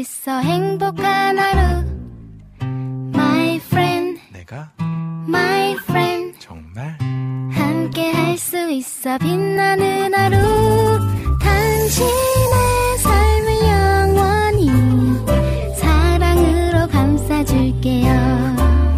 있어 행복한 하루 My friend 내가 My friend 정말 함께 할 수 있어 빛나는 하루 당신의 삶을 영원히 사랑으로 감싸줄게요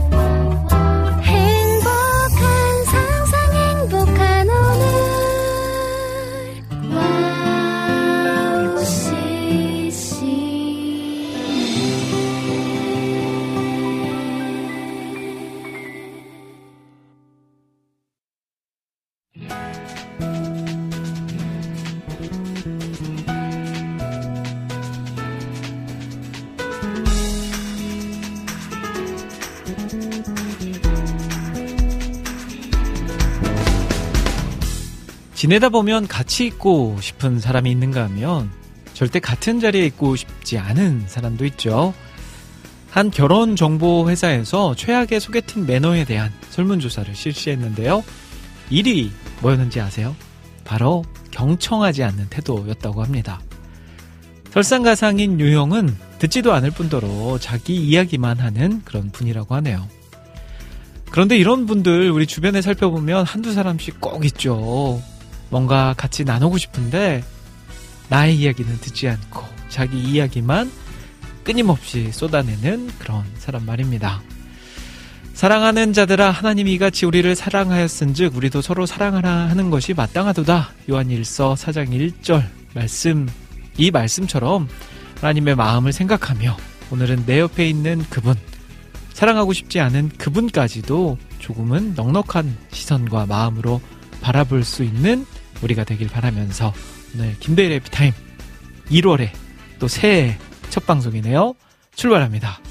지내다 보면 같이 있고 싶은 사람이 있는가 하면 절대 같은 자리에 있고 싶지 않은 사람도 있죠. 한 결혼정보회사에서 최악의 소개팅 매너에 대한 설문조사를 실시했는데요. 1위 뭐였는지 아세요? 바로 경청하지 않는 태도였다고 합니다. 설상가상인 유형은 듣지도 않을 뿐더러 자기 이야기만 하는 그런 분이라고 하네요. 그런데 이런 분들 우리 주변에 살펴보면 한두 사람씩 꼭 있죠. 뭔가 같이 나누고 싶은데 나의 이야기는 듣지 않고 자기 이야기만 끊임없이 쏟아내는 그런 사람 말입니다. 사랑하는 자들아 하나님이 이같이 우리를 사랑하였은즉 우리도 서로 사랑하라 하는 것이 마땅하도다. 요한일서 4장 1절 말씀, 이 말씀처럼 하나님의 마음을 생각하며 오늘은 내 옆에 있는 그분, 사랑하고 싶지 않은 그분까지도 조금은 넉넉한 시선과 마음으로 바라볼 수 있는 우리가 되길 바라면서 오늘 김대일의 해피타임 1월에 또 새해 첫 방송이네요. 출발합니다.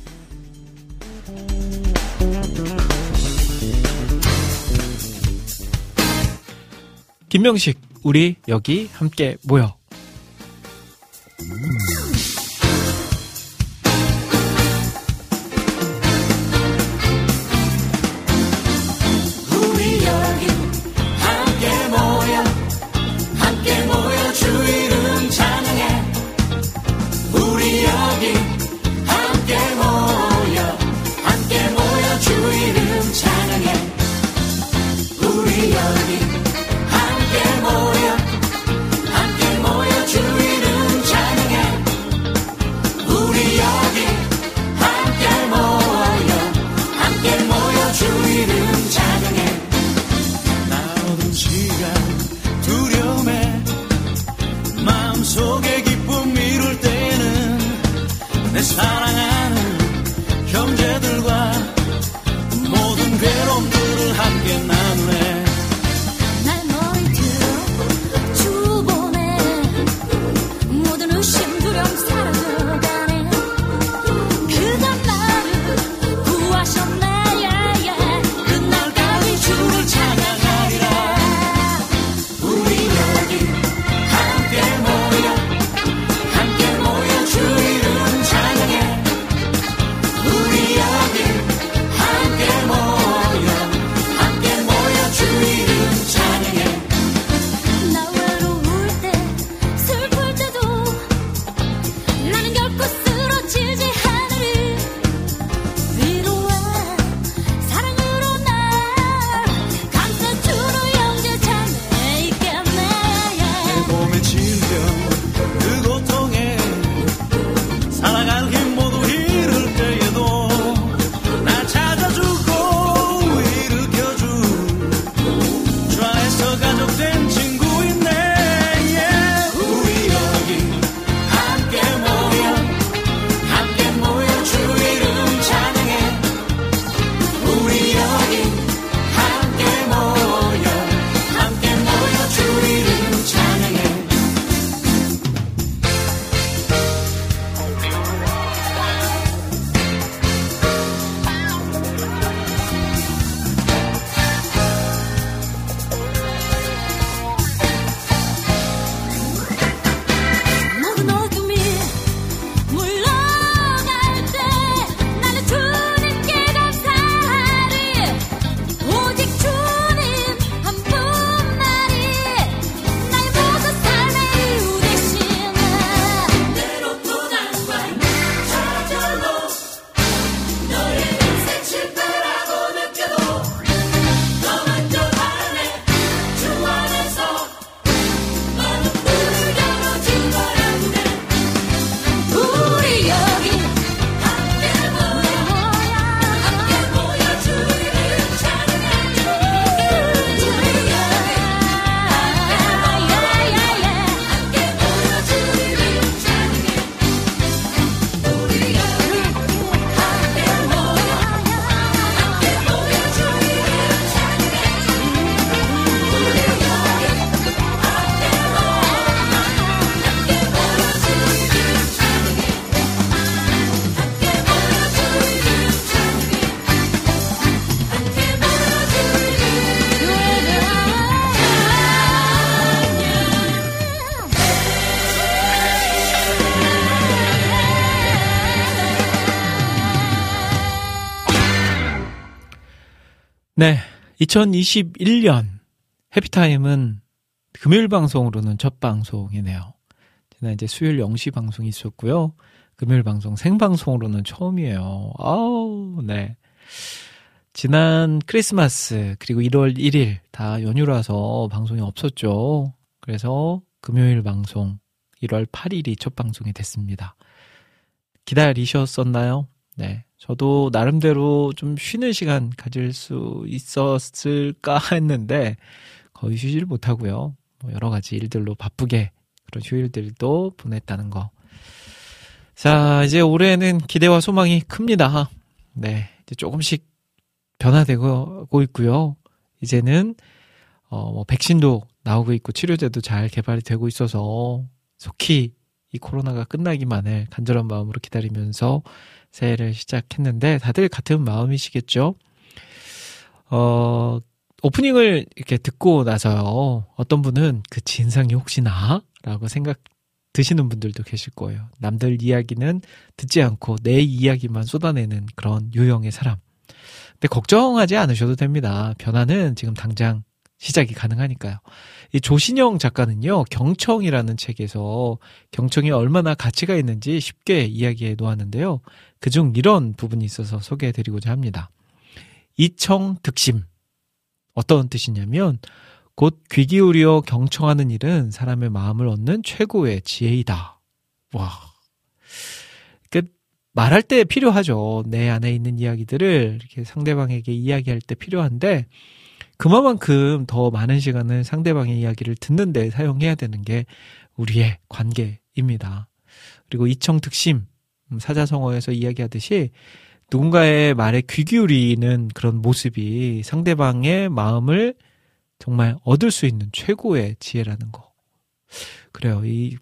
김명식, 우리 여기 함께 모여. 함께 모여 주 이름 찬양해 네, 2021년 해피타임은 금요일 방송으로는 첫 방송이네요. 지난 이제 수요일 0시 방송이 있었고요. 금요일 방송 생방송으로는 처음이에요. 아우, 네. 지난 크리스마스 그리고 1월 1일 다 연휴라서 방송이 없었죠. 그래서 금요일 방송 1월 8일이 첫 방송이 됐습니다. 기다리셨었나요? 네. 저도 나름대로 좀 쉬는 시간 가질 수 있었을까 했는데 거의 쉬지를 못하고요. 뭐 여러 가지 일들로 바쁘게 그런 휴일들도 보냈다는 거. 자, 이제 올해는 기대와 소망이 큽니다. 네. 이제 조금씩 변화되고 있고요. 이제는 뭐 백신도 나오고 있고 치료제도 잘 개발이 되고 있어서 속히 이 코로나가 끝나기만을 간절한 마음으로 기다리면서 새해를 시작했는데 다들 같은 마음이시겠죠? 오프닝을 이렇게 듣고 나서요. 어떤 분은 그 진상이 혹시 나? 라고 생각 드시는 분들도 계실 거예요. 남들 이야기는 듣지 않고 내 이야기만 쏟아내는 그런 유형의 사람. 근데 걱정하지 않으셔도 됩니다. 변화는 지금 당장 시작이 가능하니까요. 이 조신영 작가는요, 경청이라는 책에서 경청이 얼마나 가치가 있는지 쉽게 이야기해 놓았는데요. 그중 이런 부분이 있어서 소개해드리고자 합니다. 이청득심. 어떤 뜻이냐면 곧 귀 기울여 경청하는 일은 사람의 마음을 얻는 최고의 지혜이다. 와. 말할 때 필요하죠. 내 안에 있는 이야기들을 이렇게 상대방에게 이야기할 때 필요한데 그만큼 더 많은 시간을 상대방의 이야기를 듣는 데 사용해야 되는 게 우리의 관계입니다. 그리고 이청득심, 사자성어에서 이야기하듯이 누군가의 말에 귀 기울이는 그런 모습이 상대방의 마음을 정말 얻을 수 있는 최고의 지혜라는 거. 그래요. 이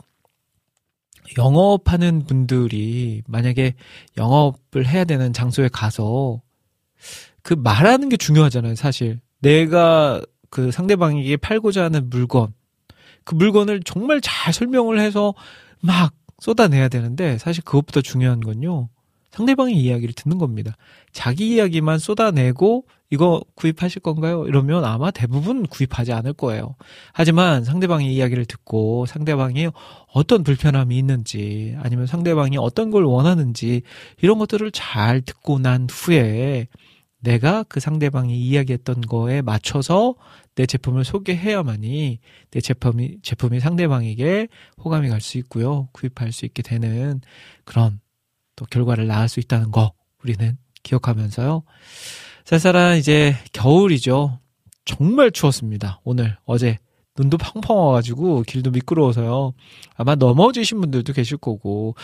영업하는 분들이 만약에 영업을 해야 되는 장소에 가서 그 말하는 게 중요하잖아요, 사실. 내가 그 상대방에게 팔고자 하는 물건, 그 물건을 정말 잘 설명을 해서 막 쏟아내야 되는데 사실 그것보다 중요한 건요, 상대방의 이야기를 듣는 겁니다. 자기 이야기만 쏟아내고 이거 구입하실 건가요? 이러면 아마 대부분 구입하지 않을 거예요. 하지만 상대방의 이야기를 듣고 상대방이 어떤 불편함이 있는지 아니면 상대방이 어떤 걸 원하는지 이런 것들을 잘 듣고 난 후에 내가 그 상대방이 이야기했던 거에 맞춰서 내 제품을 소개해야만이 내 제품이 상대방에게 호감이 갈 수 있고요. 구입할 수 있게 되는 그런 또 결과를 낳을 수 있다는 거 우리는 기억하면서요. 쌀쌀한 이제 겨울이죠. 정말 추웠습니다. 오늘 어제 눈도 펑펑 와가지고 길도 미끄러워서요. 아마 넘어지신 분들도 계실 거고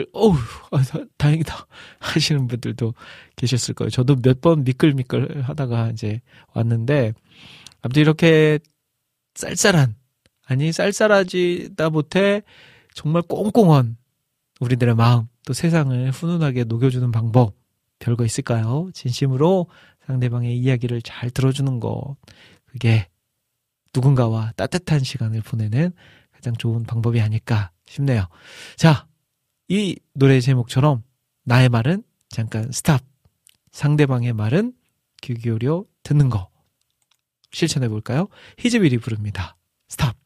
다행이다 하시는 분들도 계셨을 거예요. 저도 몇 번 미끌미끌 하다가 이제 왔는데 아무튼 이렇게 쌀쌀하지다 못해 정말 꽁꽁한 우리들의 마음, 또 세상을 훈훈하게 녹여주는 방법 별거 있을까요? 진심으로 상대방의 이야기를 잘 들어주는 것, 그게 누군가와 따뜻한 시간을 보내는 가장 좋은 방법이 아닐까 싶네요. 자, 이 노래 제목처럼 나의 말은 잠깐 스탑, 상대방의 말은 귀 기울여 듣는 거 실천해 볼까요? 히즈빌이 부릅니다. 스탑.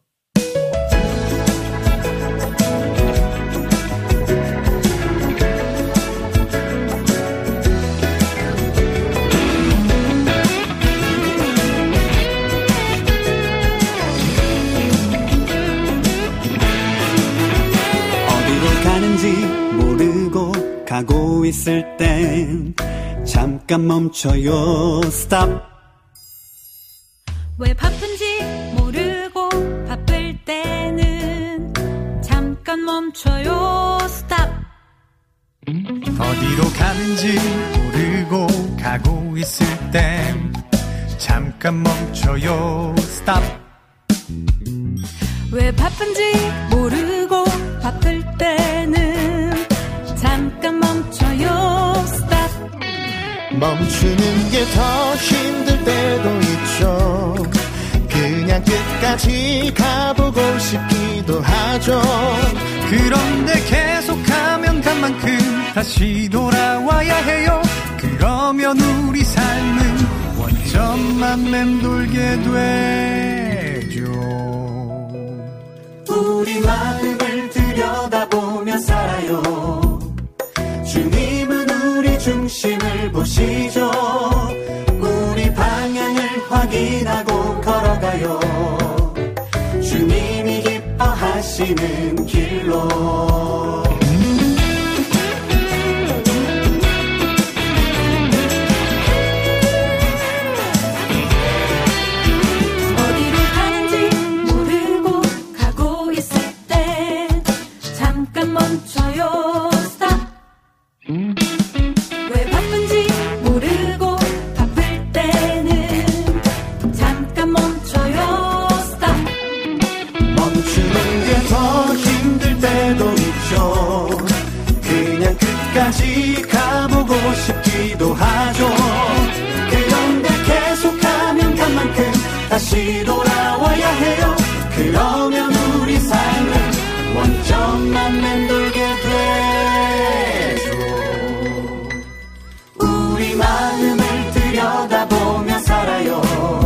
모르고 가고 있을 땐 잠깐 멈춰요. 스탑. 왜 바쁜지 모르고 바쁠 때는 잠깐 멈춰요. 스탑. 어디로 가는지 모르고 가고 있을 땐 잠깐 멈춰요. 스탑. 왜 바쁜지 모르고 바쁠 때는 잠깐 멈춰요. 스탑. 멈추는 게 더 힘들 때도 있죠. 그냥 끝까지 가보고 싶기도 하죠. 그런데 계속하면 간 만큼 다시 돌아와야 해요. 그러면 우리 삶은 원래 원점만 맴돌게 되죠. 우리 마음을 들여다보며 살아요. 주님은 우리 중심을 보시죠. 우리 방향을 확인하고 걸어가요. 주님이 기뻐하시는 길로. 어디로 가는지 모르고 가고 있을 때 잠깐 멈춰요. 스탑. 왜 바쁜지 모르고 바쁠 때는 잠깐 멈춰요. 스탑. 멈추는 게 더 힘들 때도 있죠. 그냥 끝까지 가보고 싶기도 하죠. 그런데 계속하면 간 만큼 다시 돌아와야 해요. 그러면 우리 삶은 원점만 맴돌게 되죠. 우리 마음을 들여다보며 살아요.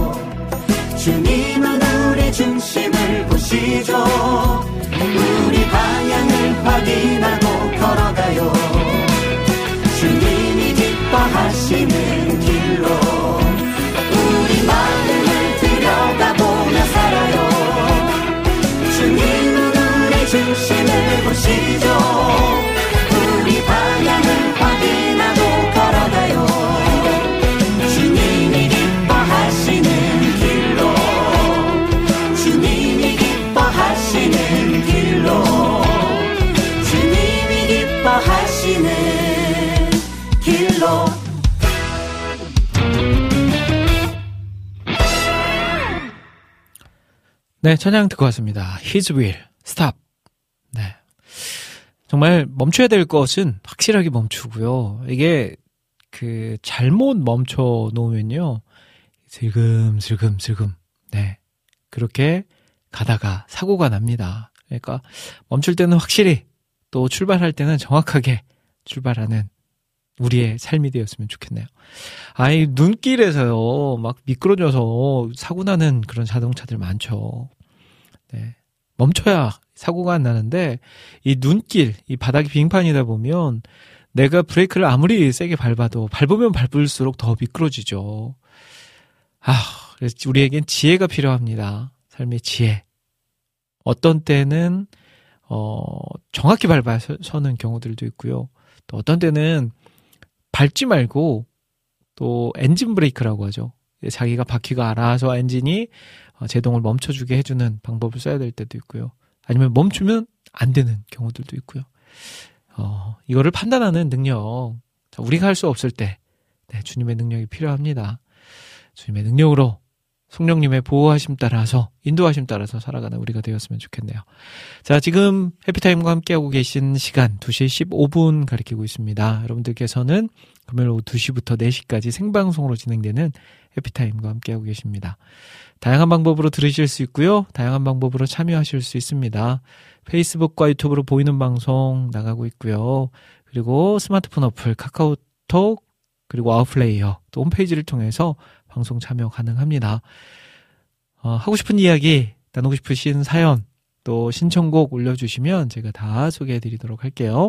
주님은 우리 중심을 보시죠. 우리 방향을 확인하고 걸어가요. 주님이 기뻐하시는 길로. 우리 마음을 들여다보며 살아요. 주님은 우리 중심을 보시죠. 우리 방향을 확인하고 걸어가요. 주님이 기뻐하시는 길로. 주님이 기뻐하시는 길로. 주님이 기뻐하시는 길로. 네, 찬양 듣고 왔습니다. His will, stop. 네. 정말 멈춰야 될 것은 확실하게 멈추고요. 이게 잘못 멈춰 놓으면요. 슬금슬금. 네. 그렇게 가다가 사고가 납니다. 그러니까 멈출 때는 확실히, 또 출발할 때는 정확하게 출발하는 우리의 삶이 되었으면 좋겠네요. 아이, 눈길에서요, 막 미끄러져서 사고 나는 그런 자동차들 많죠. 네. 멈춰야 사고가 안 나는데, 이 눈길, 이 바닥이 빙판이다 보면 내가 브레이크를 아무리 세게 밟아도 밟으면 밟을수록 더 미끄러지죠. 그래서 우리에겐 지혜가 필요합니다. 삶의 지혜. 어떤 때는 정확히 밟아서는 경우들도 있고요. 또 어떤 때는 밟지 말고 또 엔진 브레이크라고 하죠. 자기가 바퀴가 알아서 엔진이 제동을 멈춰주게 해주는 방법을 써야 될 때도 있고요. 아니면 멈추면 안 되는 경우들도 있고요. 이거를 판단하는 능력, 우리가 할 수 없을 때 주님의 능력이 필요합니다. 주님의 능력으로 성령님의 보호하심 따라서, 인도하심 따라서 살아가는 우리가 되었으면 좋겠네요. 자, 지금 해피타임과 함께하고 계신 시간 2시 15분 가리키고 있습니다. 여러분들께서는 금요일 오후 2시부터 4시까지 생방송으로 진행되는 해피타임과 함께하고 계십니다. 다양한 방법으로 들으실 수 있고요. 다양한 방법으로 참여하실 수 있습니다. 페이스북과 유튜브로 보이는 방송 나가고 있고요. 그리고 스마트폰 어플, 카카오톡, 그리고 아웃플레이어, 또 홈페이지를 통해서 방송 참여 가능합니다. 하고 싶은 이야기, 나누고 싶으신 사연, 또 신청곡 올려주시면 제가 다 소개해드리도록 할게요.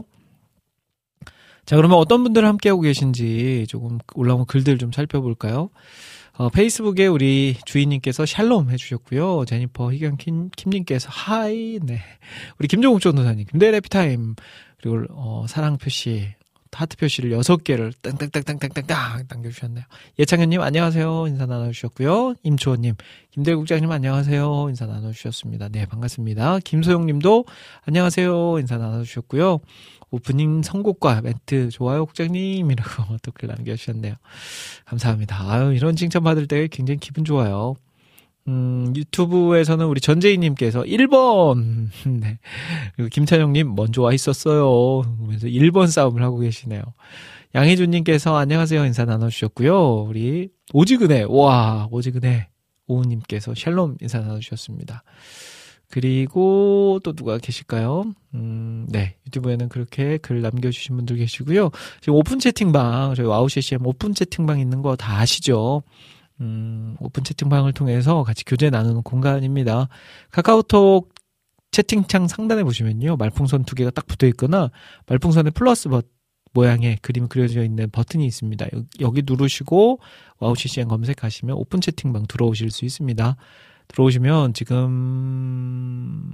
자, 그러면 어떤 분들 함께하고 계신지 조금 올라온 글들 좀 살펴볼까요? 페이스북에 우리 주인님께서 샬롬 해주셨고요. 제니퍼 희경 킴님께서 하이, 네. 우리 김종욱 전도사님, 김대일 해피타임, 그리고 사랑 표시, 하트 표시를 6개를 땅땅땅땅땅땅 당겨주셨네요. 예창현님 안녕하세요. 인사 나눠주셨고요. 임초원님, 김대일 국장님 안녕하세요. 인사 나눠주셨습니다. 네, 반갑습니다. 김소영님도 안녕하세요. 인사 나눠주셨고요. 오프닝 선곡과 멘트 좋아요 국장님이라고 또 글 남겨주셨네요. 감사합니다. 아유, 이런 칭찬 받을 때 굉장히 기분 좋아요. 유튜브에서는 우리 전재희님께서 1번, 네. 그리고 김찬영님 먼저 와 있었어요. 그러면서 1번 싸움을 하고 계시네요. 양혜준님께서 안녕하세요 인사 나눠주셨고요. 우리 오지근해, 오지근해 오우님께서 샬롬 인사 나눠주셨습니다. 그리고 또 누가 계실까요? 네, 유튜브에는 그렇게 글 남겨주신 분들 계시고요. 지금 오픈 채팅방, 저희 와우 CCM 오픈 채팅방 있는 거 다 아시죠? 오픈 채팅방을 통해서 같이 교제 나누는 공간입니다. 카카오톡 채팅창 상단에 보시면요. 말풍선 2개가 딱 붙어 있거나 말풍선에 플러스 모양의 그림이 그려져 있는 버튼이 있습니다. 여기 누르시고 와우 CCM 검색하시면 오픈 채팅방 들어오실 수 있습니다. 들어오시면 지금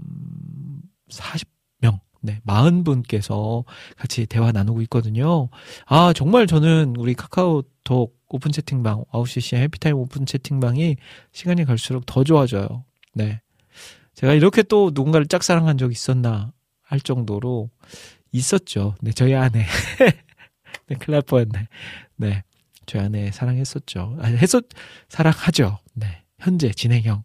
40명, 40분께서 같이 대화 나누고 있거든요. 아, 정말 저는 우리 카카오톡 오픈 채팅방, 와우 CCM 해피타임 오픈 채팅방이 시간이 갈수록 더 좋아져요. 네. 제가 이렇게 또 누군가를 짝사랑한 적이 있었나 할 정도로 있었죠. 네, 저희 아내. 네, 큰일 날 뻔했네. 네, 저희 아내 사랑했었죠. 사랑하죠. 네, 현재 진행형.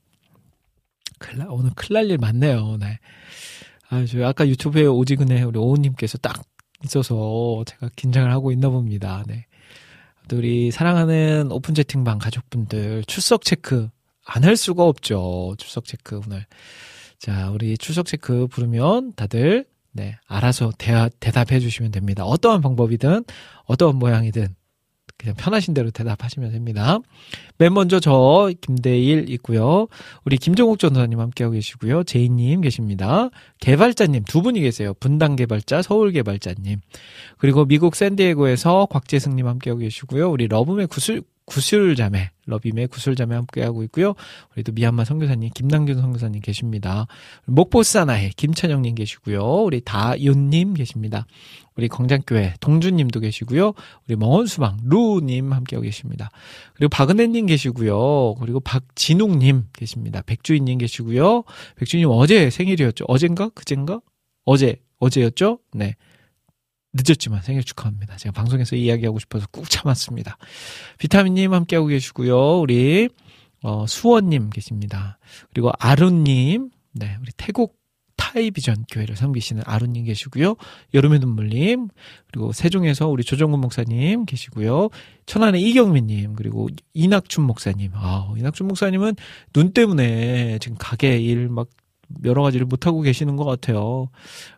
오늘 큰일 날 일 많네요. 네. 저 아까 유튜브에 오지근해 우리 오우님께서 딱 있어서 제가 긴장을 하고 있나 봅니다. 네. 우리 사랑하는 오픈 채팅방 가족분들 출석 체크 안 할 수가 없죠. 출석 체크 오늘. 자, 우리 출석 체크 부르면 다들 알아서 대답해 주시면 됩니다. 어떠한 방법이든 어떠한 모양이든 그냥 편하신 대로 대답하시면 됩니다. 맨 먼저 저 김대일 있고요. 우리 김종욱 전도사님 함께하고 계시고요. 제이님 계십니다. 개발자님 두 분이 계세요. 분당 개발자, 서울 개발자님. 그리고 미국 샌디에고에서 곽재승님 함께하고 계시고요. 우리 러빔의 구슬자매 함께하고 있고요. 우리 또 미얀마 선교사님 김남균 선교사님 계십니다. 목포 사나이 김찬영님 계시고요. 우리 다윤님 계십니다. 우리 광장교회 동주님도 계시고요. 우리 멍원수방 루님 함께하고 계십니다. 그리고 박은혜님 계시고요. 그리고 박진웅님 계십니다. 백주인님 계시고요. 백주인님 어제 생일이었죠. 어젠가? 그젠가? 어제였죠? 네. 늦었지만 생일 축하합니다. 제가 방송에서 이야기하고 싶어서 꾹 참았습니다. 비타민님 함께하고 계시고요. 우리 수원님 계십니다. 그리고 아룬님, 네, 우리 태국 타이비전 교회를 섬기시는 아룬님 계시고요. 여름의 눈물님, 그리고 세종에서 우리 조정근 목사님 계시고요. 천안의 이경민님, 그리고 이낙춘 목사님. 이낙춘 목사님은 눈 때문에 지금 가게 일 막 여러 가지를 못하고 계시는 것 같아요.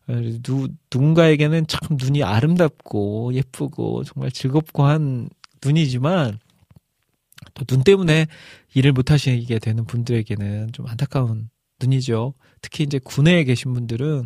누군가에게는 참 눈이 아름답고 예쁘고 정말 즐겁고 한 눈이지만 또 눈 때문에 일을 못하시게 되는 분들에게는 좀 안타까운 눈이죠. 특히 이제 군내에 계신 분들은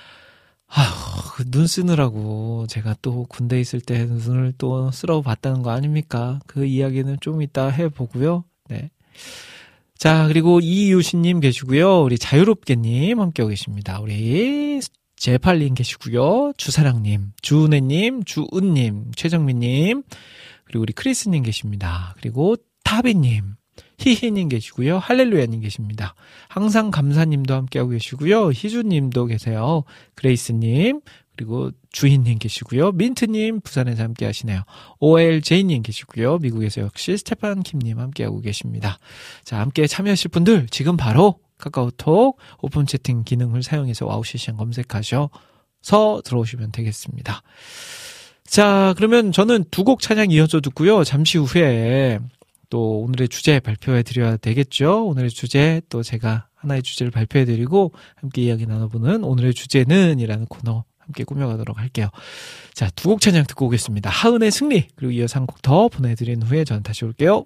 그 눈 쓰느라고 제가 또 군대에 있을 때 눈을 또 쓰러 봤다는 거 아닙니까? 그 이야기는 좀 이따 해보고요. 네. 자, 그리고 이유신님 계시고요. 우리 자유롭게님 함께하고 계십니다. 우리 제팔님 계시고요. 주사랑님, 주은혜님, 주은님, 최정민님, 그리고 우리 크리스님 계십니다. 그리고 타비님, 히히님 계시고요. 할렐루야님 계십니다. 항상 감사님도 함께하고 계시고요. 희주님도 계세요. 그레이스님, 그리고 주인님 계시고요. 민트님 부산에서 함께 하시네요. OLJ님 계시고요. 미국에서 역시 스테판 킴님 함께하고 계십니다. 자, 함께 참여하실 분들 지금 바로 카카오톡 오픈 채팅 기능을 사용해서 와우 CCM 검색하셔서 들어오시면 되겠습니다. 자, 그러면 저는 두 곡 찬양 이어서 듣고요. 잠시 후에 또 오늘의 주제 발표해 드려야 되겠죠. 오늘의 주제 또 제가 하나의 주제를 발표해 드리고 함께 이야기 나눠보는 오늘의 주제는 이라는 코너 함께 꾸며가도록 할게요. 자, 두 곡 찬양 듣고 오겠습니다. 하은의 승리, 그리고 이어서 한 곡 더 보내드린 후에 저는 다시 올게요.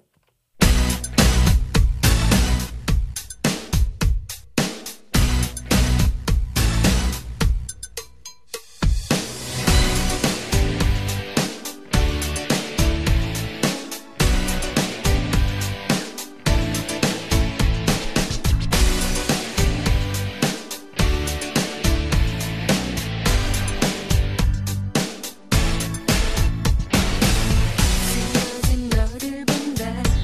너를 본다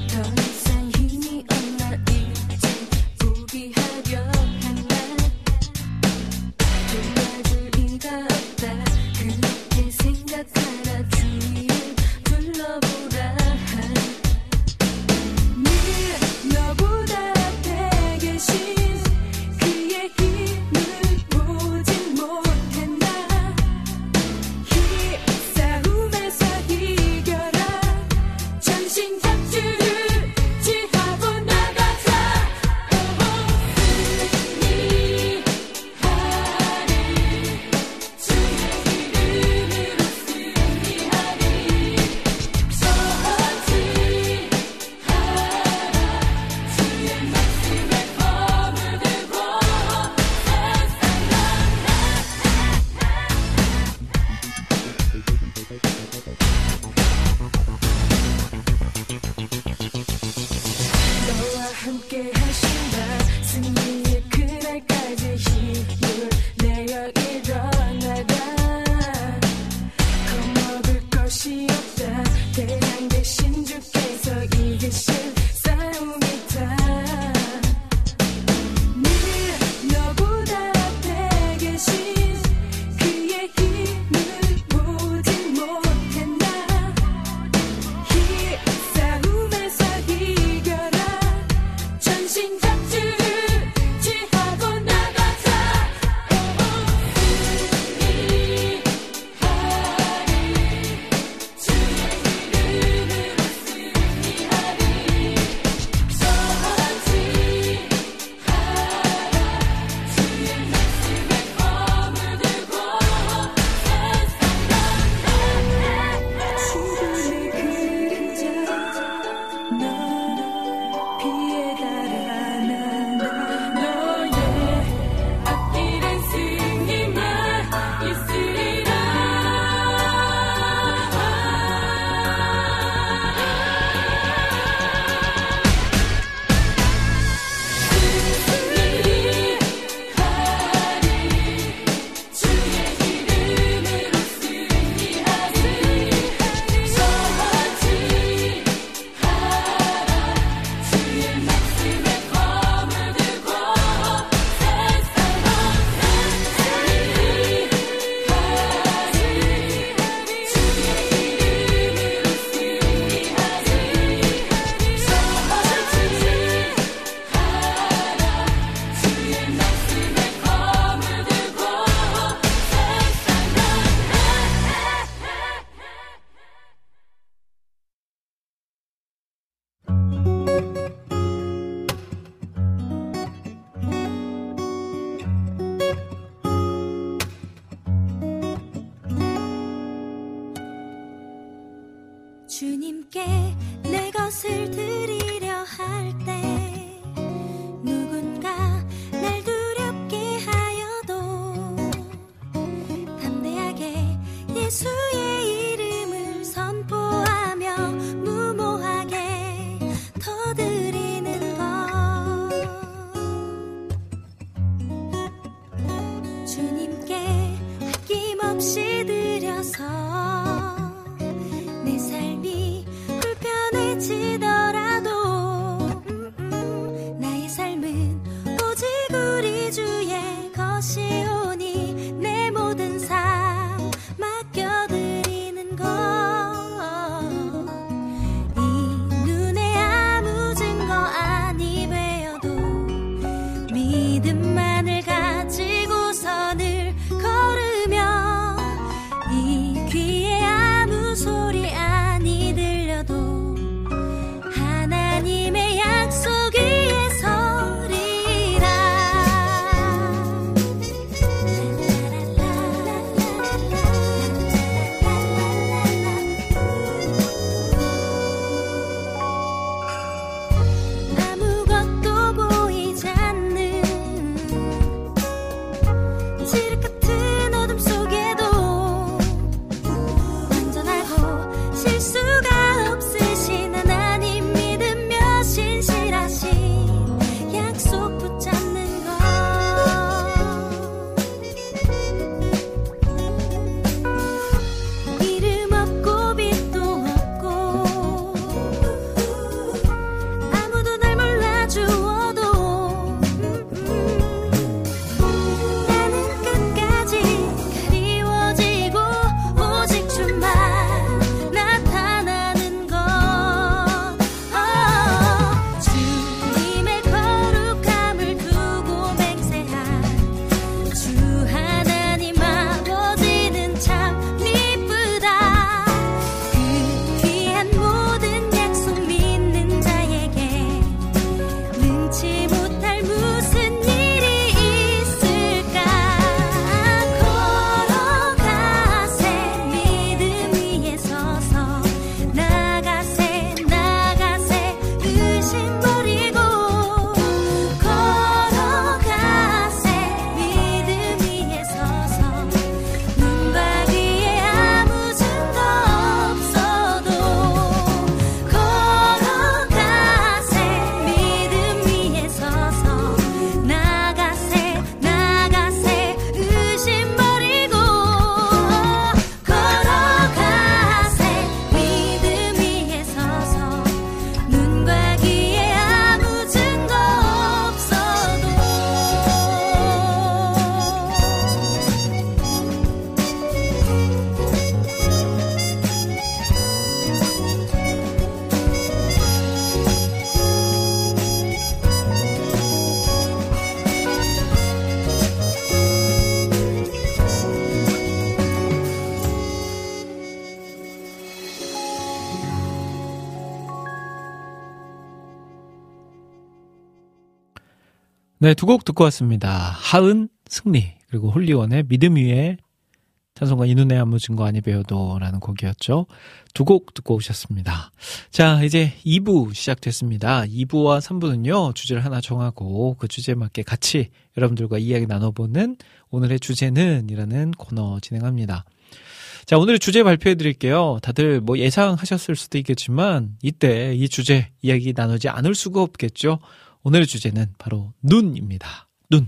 있게 하신다. 승리의 그날까지 힘을 내어 일어나가. 겁먹을 것이 없다. 대장 대신 주께서 이기실 싸움이다. 늘 너보다 앞에 계신 그의 힘을 보진 못했나. 이 싸움에서 이겨라. 전신갑주를 취하고 나가자. 승리하리. 주의 이름으로 승리하리. 서지하라. 주의 말씀에 검을 들고 죽음의 그림자 너 피해 달아나나. 너의 앞길엔 승리만 있으리라. 승리하리. 주의 이름으로 승리하리. 서지하라. 주의 말씀에 검을 들고 세상을 승리하리. 주의 이름으로 승리하리. 주의 말씀에 검을 들고 주님께 내 것을 드리려 할 때 누군가 날 두렵게 하여도 담대하게 예수의 이름을 선포하며 무모하게 더 드리는 것. 주님께 아낌없이 드려서 내 삶이 불편해지더라. 네, 두 곡 듣고 왔습니다. 하은, 승리, 그리고 홀리원의 믿음 위에 찬송가 이눈에 아무 증거 아니 배워도라는 곡이었죠. 두 곡 듣고 오셨습니다. 자, 이제 2부 시작됐습니다. 2부와 3부는요, 주제를 하나 정하고 그 주제에 맞게 같이 여러분들과 이야기 나눠보는 오늘의 주제는 이라는 코너 진행합니다. 자, 오늘의 주제 발표해 드릴게요. 다들 뭐 예상하셨을 수도 있겠지만 이때 이 주제 이야기 나누지 않을 수가 없겠죠. 오늘의 주제는 바로 눈입니다. 눈.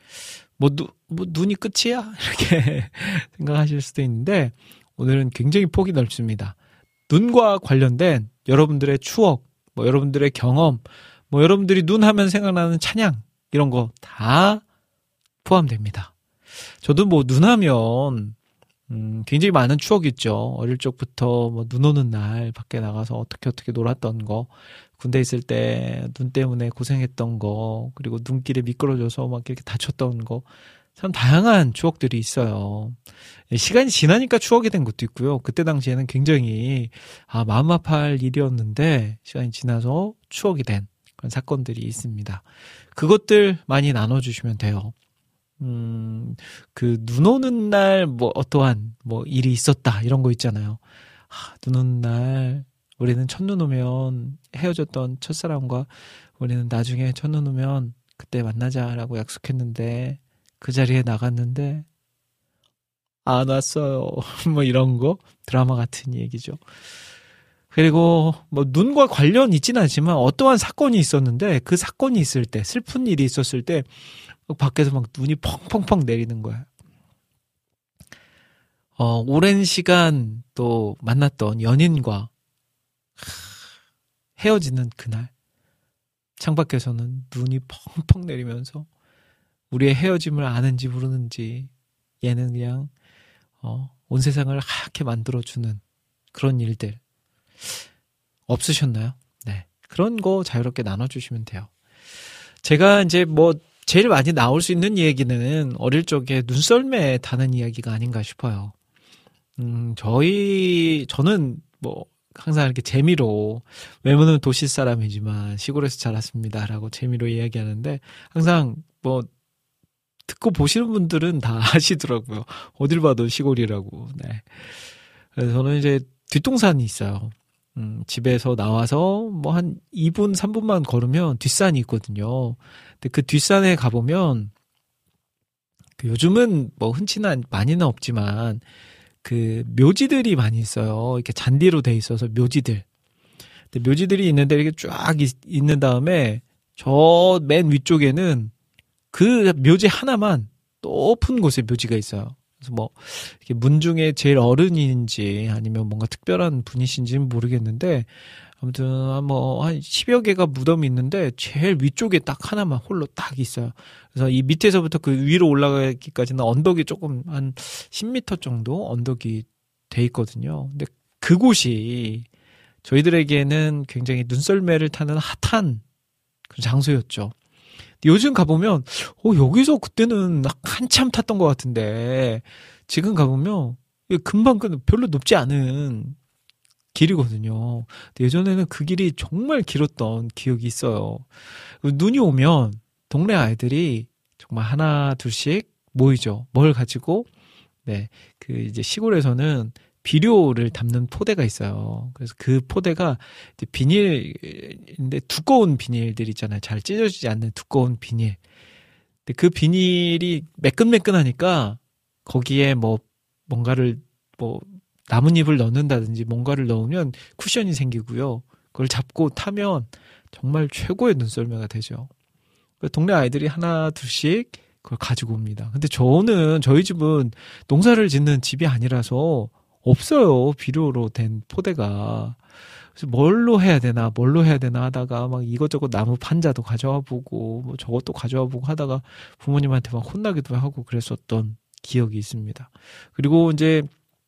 눈이 끝이야? 이렇게 생각하실 수도 있는데 오늘은 굉장히 폭이 넓습니다. 눈과 관련된 여러분들의 추억, 뭐 여러분들의 경험, 뭐 여러분들이 눈 하면 생각나는 찬양 이런 거 다 포함됩니다. 저도 뭐 눈 하면 굉장히 많은 추억이 있죠. 어릴 적부터 뭐 눈 오는 날 밖에 나가서 어떻게 놀았던 거, 군대 있을 때 눈 때문에 고생했던 거, 그리고 눈길에 미끄러져서 막 이렇게 다쳤던 거, 참 다양한 추억들이 있어요. 시간이 지나니까 추억이 된 것도 있고요. 그때 당시에는 굉장히 마음 아파할 일이었는데 시간이 지나서 추억이 된 그런 사건들이 있습니다. 그것들 많이 나눠주시면 돼요. 그 눈 오는 날 뭐 어떠한 뭐 일이 있었다 이런 거 있잖아요. 눈 오는 날 우리는 첫눈 오면 헤어졌던 첫사람과 우리는 나중에 첫눈 오면 그때 만나자라고 약속했는데 그 자리에 나갔는데 안 왔어요. 뭐 이런 거 드라마 같은 얘기죠. 그리고 뭐 눈과 관련 있지는 않지만 어떠한 사건이 있었는데 그 사건이 있을 때 슬픈 일이 있었을 때 밖에서 막 눈이 펑펑펑 내리는 거야. 오랜 시간 또 만났던 연인과 헤어지는 그날 창밖에서는 눈이 펑펑 내리면서 우리의 헤어짐을 아는지 모르는지 얘는 그냥 온 세상을 하얗게 만들어주는 그런 일들 없으셨나요? 네, 그런 거 자유롭게 나눠주시면 돼요. 제가 이제 뭐 제일 많이 나올 수 있는 얘기는 어릴 적에 눈썰매에 타는 이야기가 아닌가 싶어요. 저는 뭐 항상 이렇게 재미로 외모는 도시 사람이지만 시골에서 자랐습니다라고 재미로 이야기하는데 항상 뭐 듣고 보시는 분들은 다 아시더라고요. 어딜 봐도 시골이라고. 네. 그래서 저는 이제 뒷동산이 있어요. 집에서 나와서 뭐 한 2분, 3분만 걸으면 뒷산이 있거든요. 근데 그 뒷산에 가보면 요즘은 뭐 흔치는 많이는 없지만 그 묘지들이 많이 있어요. 이렇게 잔디로 돼 있어서 묘지들. 근데 묘지들이 있는데 이렇게 쫙 있는 다음에 저 맨 위쪽에는 그 묘지 하나만 높은 곳에 묘지가 있어요. 그래서 뭐 이렇게 문 중에 제일 어른인지 아니면 뭔가 특별한 분이신지는 모르겠는데 아무튼 뭐 한 10여 개가 무덤이 있는데 제일 위쪽에 딱 하나만 홀로 딱 있어요. 그래서 이 밑에서부터 그 위로 올라가기까지는 언덕이 조금 한 10m 정도 언덕이 돼 있거든요. 근데 그곳이 저희들에게는 굉장히 눈썰매를 타는 핫한 그런 장소였죠. 요즘 가보면 여기서 그때는 한참 탔던 것 같은데 지금 가보면 금방 별로 높지 않은 길이거든요. 예전에는 그 길이 정말 길었던 기억이 있어요. 눈이 오면 동네 아이들이 정말 하나 둘씩 모이죠. 뭘 가지고? 네, 그 이제 시골에서는 비료를 담는 포대가 있어요. 그래서 그 포대가 이제 비닐인데 두꺼운 비닐들 있잖아요. 잘 찢어지지 않는 두꺼운 비닐. 근데 그 비닐이 매끈매끈하니까 거기에 뭐 뭔가를 뭐 나뭇잎을 넣는다든지 뭔가를 넣으면 쿠션이 생기고요. 그걸 잡고 타면 정말 최고의 눈썰매가 되죠. 동네 아이들이 하나 둘씩 그걸 가지고 옵니다. 근데 저희 집은 농사를 짓는 집이 아니라서 없어요. 비료로 된 포대가. 그래서 뭘로 해야 되나 하다가 막 이것저것 나무 판자도 가져와 보고 뭐 저것도 가져와 보고 하다가 부모님한테 막 혼나기도 하고 그랬었던 기억이 있습니다. 그리고 이제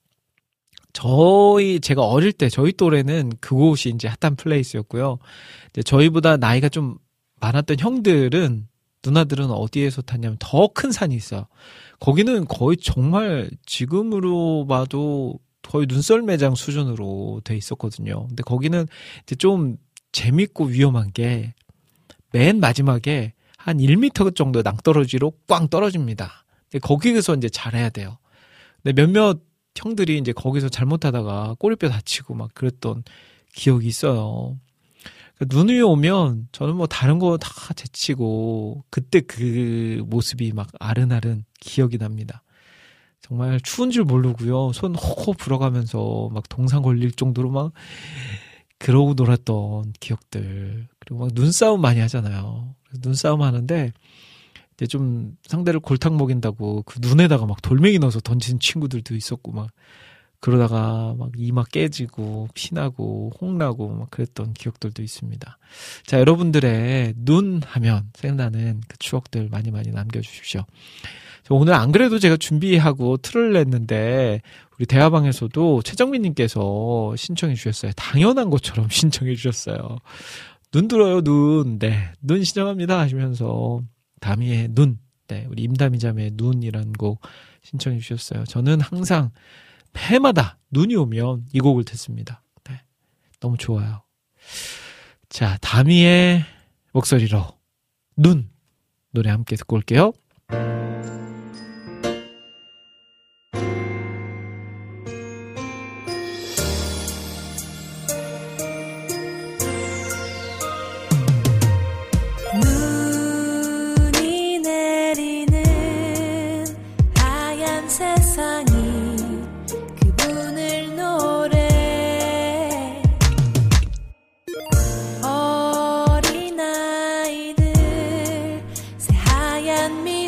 제가 어릴 때 저희 또래는 그곳이 이제 핫한 플레이스였고요. 이제 저희보다 나이가 좀 많았던 형들은 누나들은 어디에서 탔냐면 더 큰 산이 있어요. 거기는 거의 정말 지금으로 봐도 거의 눈썰매장 수준으로 돼 있었거든요. 근데 거기는 이제 좀 재밌고 위험한 게 맨 마지막에 한 1m 정도 낭떠러지로 꽝 떨어집니다. 근데 거기서 이제 잘해야 돼요. 근데 몇몇 형들이 이제 거기서 잘못하다가 꼬리뼈 다치고 막 그랬던 기억이 있어요. 그러니까 눈이 오면 저는 뭐 다른 거 다 제치고 그때 그 모습이 막 아른아른 기억이 납니다. 정말 추운 줄 모르고요. 손 호호 불어가면서 막 동상 걸릴 정도로 막 그러고 놀았던 기억들. 그리고 막 눈싸움 많이 하잖아요. 눈싸움 하는데 이제 좀 상대를 골탕 먹인다고 그 눈에다가 막 돌멩이 넣어서 던지는 친구들도 있었고 막 그러다가 막 이마 깨지고 피나고 홍나고 막 그랬던 기억들도 있습니다. 자, 여러분들의 눈 하면 생각나는 그 추억들 많이 많이 남겨주십시오. 오늘 안 그래도 제가 준비하고 틀을 냈는데 우리 대화방에서도 최정민님께서 신청해 주셨어요. 당연한 것처럼 신청해 주셨어요. 눈 들어요, 눈. 네, 눈 신청합니다 하시면서 다미의 눈, 네, 우리 임다미 자매의 눈이라는 곡 신청해 주셨어요. 저는 항상 해마다 눈이 오면 이 곡을 듣습니다. 네, 너무 좋아요. 자, 다미의 목소리로 눈 노래 함께 듣고 올게요. 눈이 내리는 하얀 세상이 그분을 노래 어린아이들 새하얀 미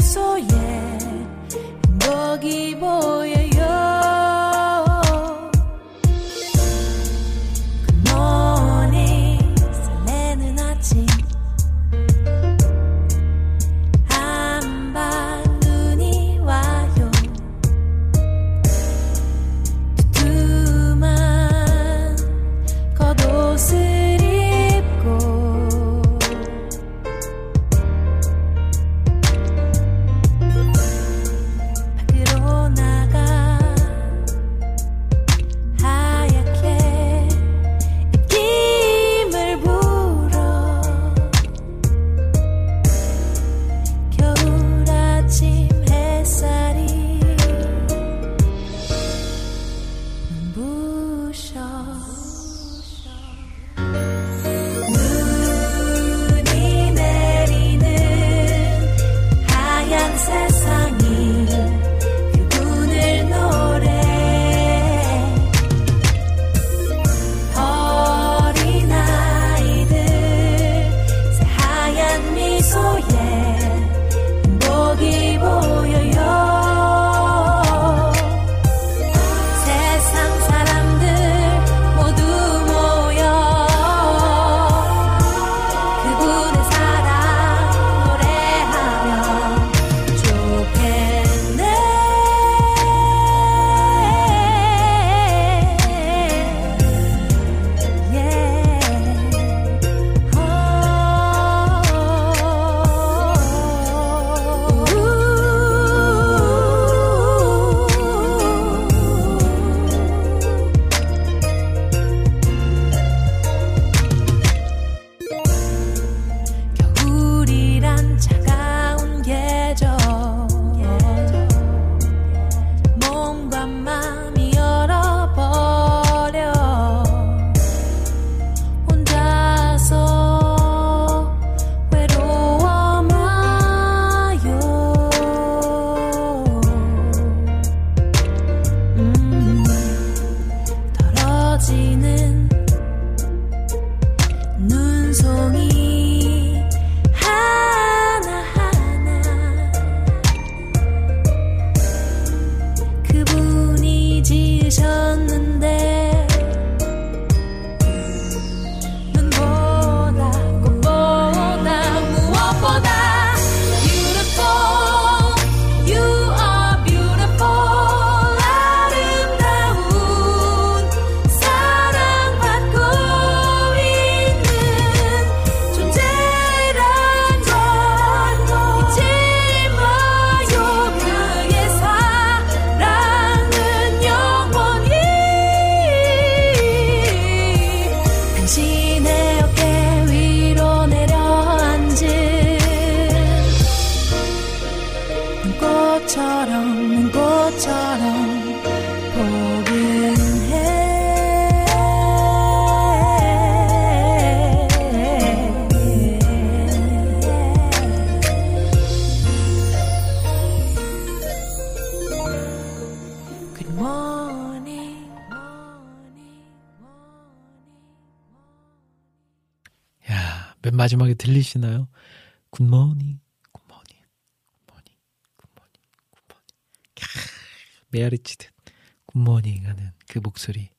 마지막에 들리시나요? 굿모닝, 굿모닝, 굿모닝, 굿모닝, 굿모닝. 메아리 치듯 굿모닝 하는 그 목소리.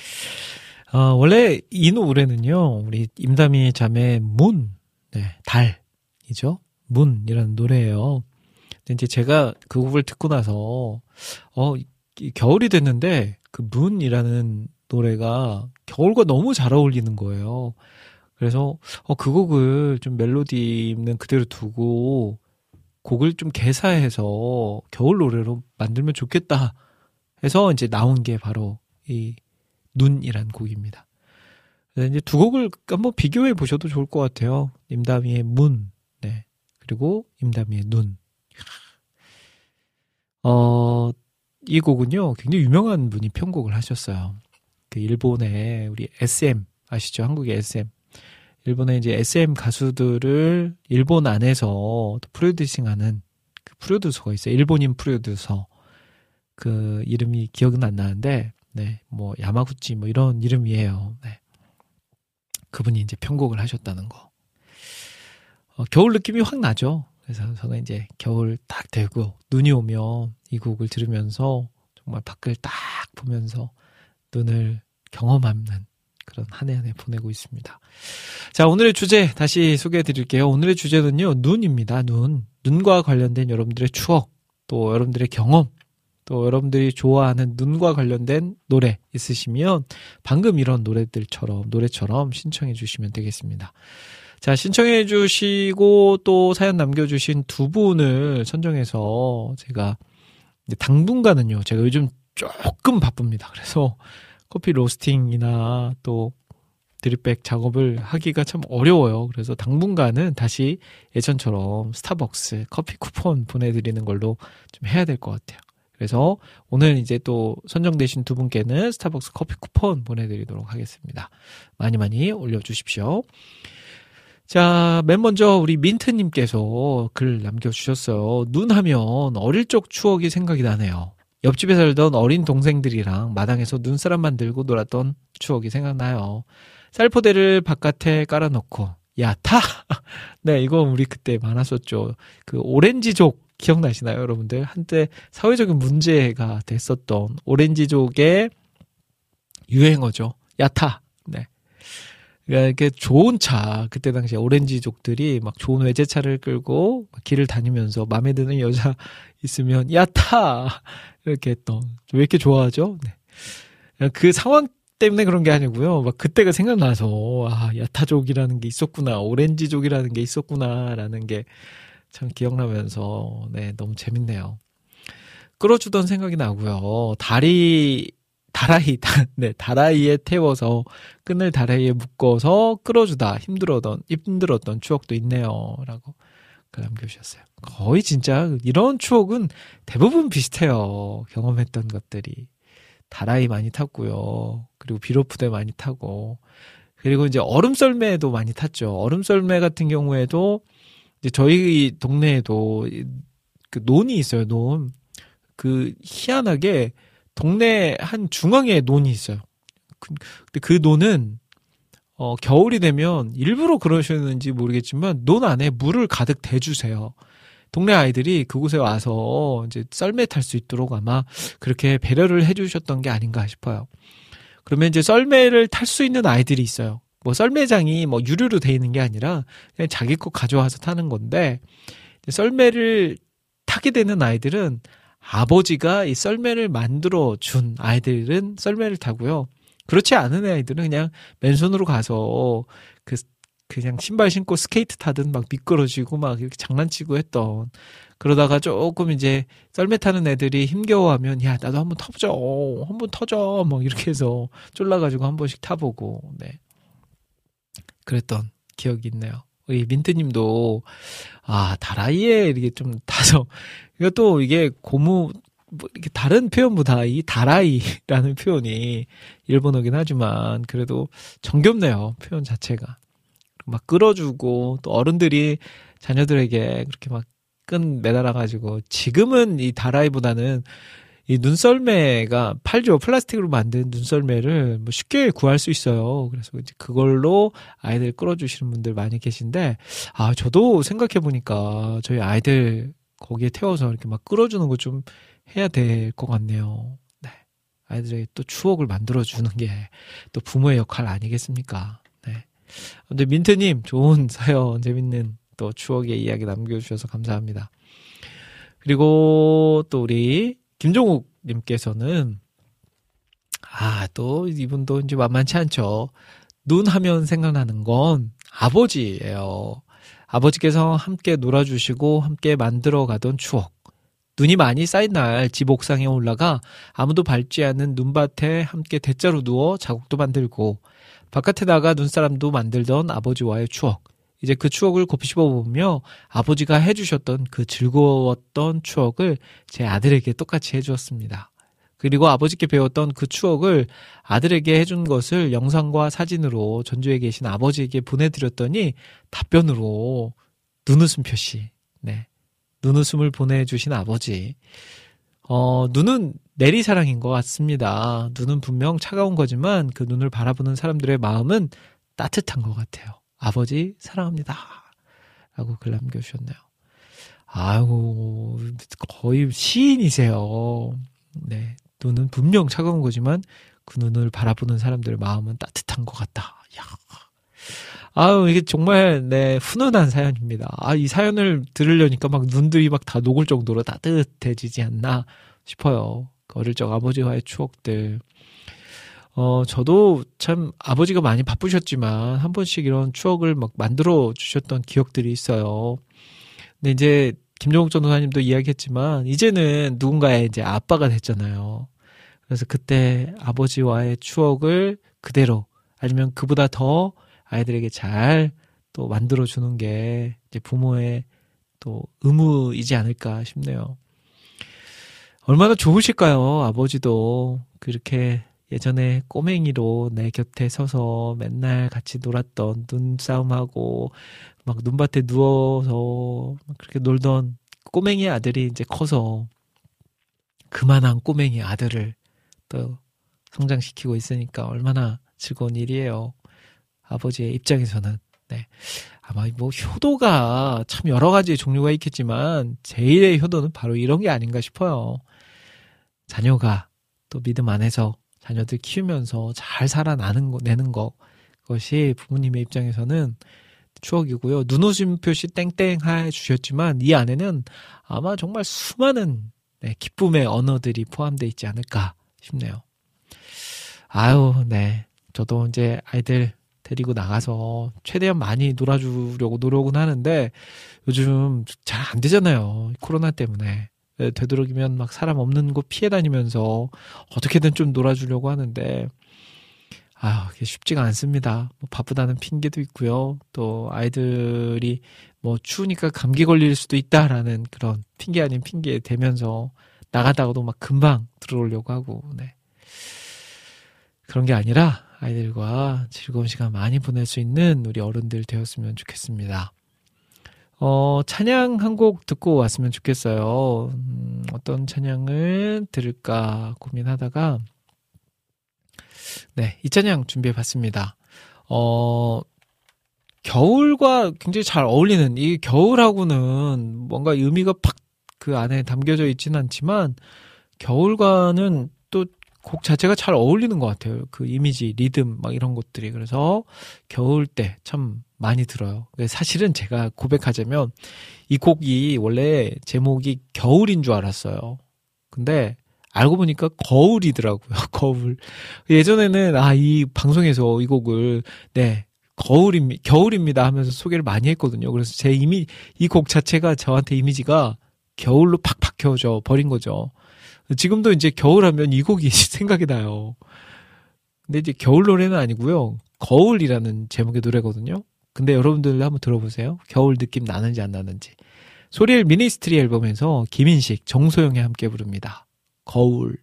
원래 이 노래는요, 우리 임다미 자매 문, 네, 달이죠. 문이라는 노래예요. 근데 이제 제가 그 곡을 듣고 나서, 겨울이 됐는데, 그 문이라는 노래가 겨울과 너무 잘 어울리는 거예요. 그래서, 그 곡을 좀 멜로디 있는 그대로 두고, 곡을 좀 개사해서 겨울 노래로 만들면 좋겠다 해서 이제 나온 게 바로 이 눈이란 곡입니다. 그래서 이제 두 곡을 한번 비교해 보셔도 좋을 것 같아요. 임다미의 문, 네. 그리고 임다미의 눈. 이 곡은요, 굉장히 유명한 분이 편곡을 하셨어요. 그 일본의 우리 SM, 아시죠? 한국의 SM. 일본의 이제 SM 가수들을 일본 안에서 또 프로듀싱 하는 그 프로듀서가 있어요. 일본인 프로듀서. 그 이름이 기억은 안 나는데, 네, 뭐, 야마구치 뭐 이런 이름이에요. 네. 그분이 이제 편곡을 하셨다는 거. 겨울 느낌이 확 나죠. 그래서 저는 이제 겨울 딱 되고 눈이 오면 이 곡을 들으면서 정말 밖을 딱 보면서 눈을 경험하는 그런 한 해 한 해 보내고 있습니다. 자, 오늘의 주제 다시 소개해 드릴게요. 오늘의 주제는요, 눈입니다. 눈과 관련된 여러분들의 추억, 또 여러분들의 경험, 또 여러분들이 좋아하는 눈과 관련된 노래 있으시면 방금 이런 노래처럼 신청해 주시면 되겠습니다. 자, 신청해 주시고 또 사연 남겨주신 두 분을 선정해서 제가 당분간은요, 제가 요즘 조금 바쁩니다. 그래서 커피 로스팅이나 또 드립백 작업을 하기가 참 어려워요. 그래서 당분간은 다시 예전처럼 스타벅스 커피 쿠폰 보내드리는 걸로 좀 해야 될 것 같아요. 그래서 오늘 이제 또 선정되신 두 분께는 스타벅스 커피 쿠폰 보내드리도록 하겠습니다. 많이 많이 올려주십시오. 자, 맨 먼저 우리 민트님께서 글 남겨주셨어요. 눈 하면 어릴 적 추억이 생각이 나네요. 옆집에 살던 어린 동생들이랑 마당에서 눈사람 만들고 놀았던 추억이 생각나요. 쌀포대를 바깥에 깔아놓고 야, 타! 네, 이거 우리 그때 많았었죠. 그 오렌지족 기억나시나요, 여러분들? 한때 사회적인 문제가 됐었던 오렌지족의 유행어죠. 야타. 네. 그러니까 이렇게 좋은 차, 그때 당시에 오렌지족들이 막 좋은 외제차를 끌고 길을 다니면서 마음에 드는 여자 있으면 야타! 이렇게 했던. 왜 이렇게 좋아하죠? 네. 그 상황 때문에 그런 게 아니고요. 막 그때가 생각나서, 야타족이라는 게 있었구나, 오렌지족이라는 게 있었구나라는 게 참 기억나면서, 네, 너무 재밌네요. 끌어주던 생각이 나고요. 다라이에 태워서 끈을 다라이에 묶어서 끌어주다 힘들었던 추억도 있네요. 라고 글 남겨주셨어요. 거의 진짜 이런 추억은 대부분 비슷해요. 경험했던 것들이. 다라이 많이 탔고요. 그리고 비로푸대 많이 타고. 그리고 이제 얼음썰매도 많이 탔죠. 얼음썰매 같은 경우에도 이제 저희 동네에도 그 논이 있어요. 논. 그 희한하게 동네 한 중앙에 논이 있어요. 근데 그 논은 겨울이 되면 일부러 그러시는지 모르겠지만 논 안에 물을 가득 대주세요. 동네 아이들이 그곳에 와서 이제 썰매 탈 수 있도록 아마 그렇게 배려를 해주셨던 게 아닌가 싶어요. 그러면 이제 썰매를 탈 수 있는 아이들이 있어요. 뭐 썰매장이 뭐 유료로 돼 있는 게 아니라 그냥 자기 거 가져와서 타는 건데, 썰매를 타게 되는 아이들은 아버지가 이 썰매를 만들어 준 아이들은 썰매를 타고요. 그렇지 않은 아이들은 그냥 맨손으로 가서 그냥 신발 신고 스케이트 타든 막 미끄러지고 막 이렇게 장난치고 했던. 그러다가 조금 이제 썰매 타는 애들이 힘겨워하면 야, 나도 한번 터져 막 이렇게 해서 쫄라가지고 한 번씩 타보고, 네, 그랬던 기억이 있네요. 우리 민트님도 다라이에 이렇게 좀 타서, 이것도 이게 이렇게 다른 표현보다 이 다라이라는 표현이 일본어긴 하지만 그래도 정겹네요. 표현 자체가. 막 끌어주고, 또 어른들이 자녀들에게 그렇게 막 끈 매달아가지고, 지금은 이 다라이보다는 이 눈썰매가 팔죠. 플라스틱으로 만든 눈썰매를 뭐 쉽게 구할 수 있어요. 그래서 이제 그걸로 아이들 끌어주시는 분들 많이 계신데, 저도 생각해보니까 저희 아이들 거기에 태워서 이렇게 막 끌어주는 거 좀 해야 될 것 같네요. 네. 아이들에게 또 추억을 만들어주는 게 또 부모의 역할 아니겠습니까? 네. 근데 민트님, 좋은 사연, 재밌는 또 추억의 이야기 남겨주셔서 감사합니다. 그리고 또 우리 김종욱 님께서는 또 이분도 이제 만만치 않죠. 눈 하면 생각나는 건 아버지예요. 아버지께서 함께 놀아주시고 함께 만들어가던 추억. 눈이 많이 쌓인 날 집 옥상에 올라가 아무도 밟지 않는 눈밭에 함께 대자로 누워 자국도 만들고 바깥에 나가 눈사람도 만들던 아버지와의 추억. 이제 그 추억을 곱씹어보며 아버지가 해주셨던 그 즐거웠던 추억을 제 아들에게 똑같이 해주었습니다. 그리고 아버지께 배웠던 그 추억을 아들에게 해준 것을 영상과 사진으로 전주에 계신 아버지에게 보내드렸더니 답변으로 눈웃음 표시, 네, 눈웃음을 보내주신 아버지. 눈은 내리사랑인 것 같습니다. 눈은 분명 차가운 거지만 그 눈을 바라보는 사람들의 마음은 따뜻한 것 같아요. 아버지 사랑합니다 라고 글 남겨주셨네요. 아이고, 거의 시인이세요. 네, 눈은 분명 차가운 거지만 그 눈을 바라보는 사람들의 마음은 따뜻한 것 같다. 이게 정말 네, 훈훈한 사연입니다. 이 사연을 들으려니까 막 눈들이 막 다 녹을 정도로 따뜻해지지 않나 싶어요. 어릴 적 아버지와의 추억들. 저도 참 아버지가 많이 바쁘셨지만 한 번씩 이런 추억을 막 만들어 주셨던 기억들이 있어요. 근데 이제 김종욱 전도사님도 이야기했지만 이제는 누군가의 이제 아빠가 됐잖아요. 그래서 그때 아버지와의 추억을 그대로 아니면 그보다 더 아이들에게 잘 또 만들어 주는 게 이제 부모의 또 의무이지 않을까 싶네요. 얼마나 좋으실까요? 아버지도 그렇게 예전에 꼬맹이로 내 곁에 서서 맨날 같이 놀았던, 눈싸움하고 막 눈밭에 누워서 그렇게 놀던 꼬맹이 아들이 이제 커서 그만한 꼬맹이 아들을 또 성장시키고 있으니까 얼마나 즐거운 일이에요. 아버지의 입장에서는. 네. 아마 뭐 효도가 참 여러 가지 종류가 있겠지만 제일의 효도는 바로 이런 게 아닌가 싶어요. 자녀가 또 믿음 안에서 자녀들 키우면서 잘 살아내는 것, 그것이 부모님의 입장에서는 추억이고요. 눈웃음 표시 땡땡 해주셨지만 이 안에는 아마 정말 수많은 기쁨의 언어들이 포함되어 있지 않을까 싶네요. 네. 저도 이제 아이들 데리고 나가서 최대한 많이 놀아주려고 노력은 하는데 요즘 잘 안 되잖아요. 코로나 때문에. 되도록이면 막 사람 없는 곳 피해 다니면서 어떻게든 좀 놀아주려고 하는데 그게 쉽지가 않습니다. 뭐 바쁘다는 핑계도 있고요. 또 아이들이 뭐 추우니까 감기 걸릴 수도 있다라는 그런 핑계 아닌 핑계 대면서 나가다가도 막 금방 들어오려고 하고, 네. 그런 게 아니라 아이들과 즐거운 시간 많이 보낼 수 있는 우리 어른들 되었으면 좋겠습니다. 찬양 한 곡 듣고 왔으면 좋겠어요. 어떤 찬양을 들을까 고민하다가, 네, 이 찬양 준비해 봤습니다. 겨울과 굉장히 잘 어울리는, 이 겨울하고는 뭔가 의미가 팍 그 안에 담겨져 있지는 않지만, 겨울과는 또 곡 자체가 잘 어울리는 것 같아요. 그 이미지, 리듬, 막 이런 것들이. 그래서 겨울 때 참 많이 들어요. 사실은 제가 고백하자면 이 곡이 원래 제목이 겨울인 줄 알았어요. 근데 알고 보니까 거울이더라고요. 거울. 예전에는 이 방송에서 이 곡을 겨울입니다 하면서 소개를 많이 했거든요. 그래서 이 곡 자체가 저한테 이미지가 겨울로 팍 박혀져 버린 거죠. 지금도 이제 겨울하면 이 곡이 생각이 나요. 근데 이제 겨울 노래는 아니고요. 거울이라는 제목의 노래거든요. 근데 여러분들 한번 들어보세요. 겨울 느낌 나는지 안 나는지. 소리엘 미니스트리 앨범에서 김인식, 정소영이 함께 부릅니다. 거울.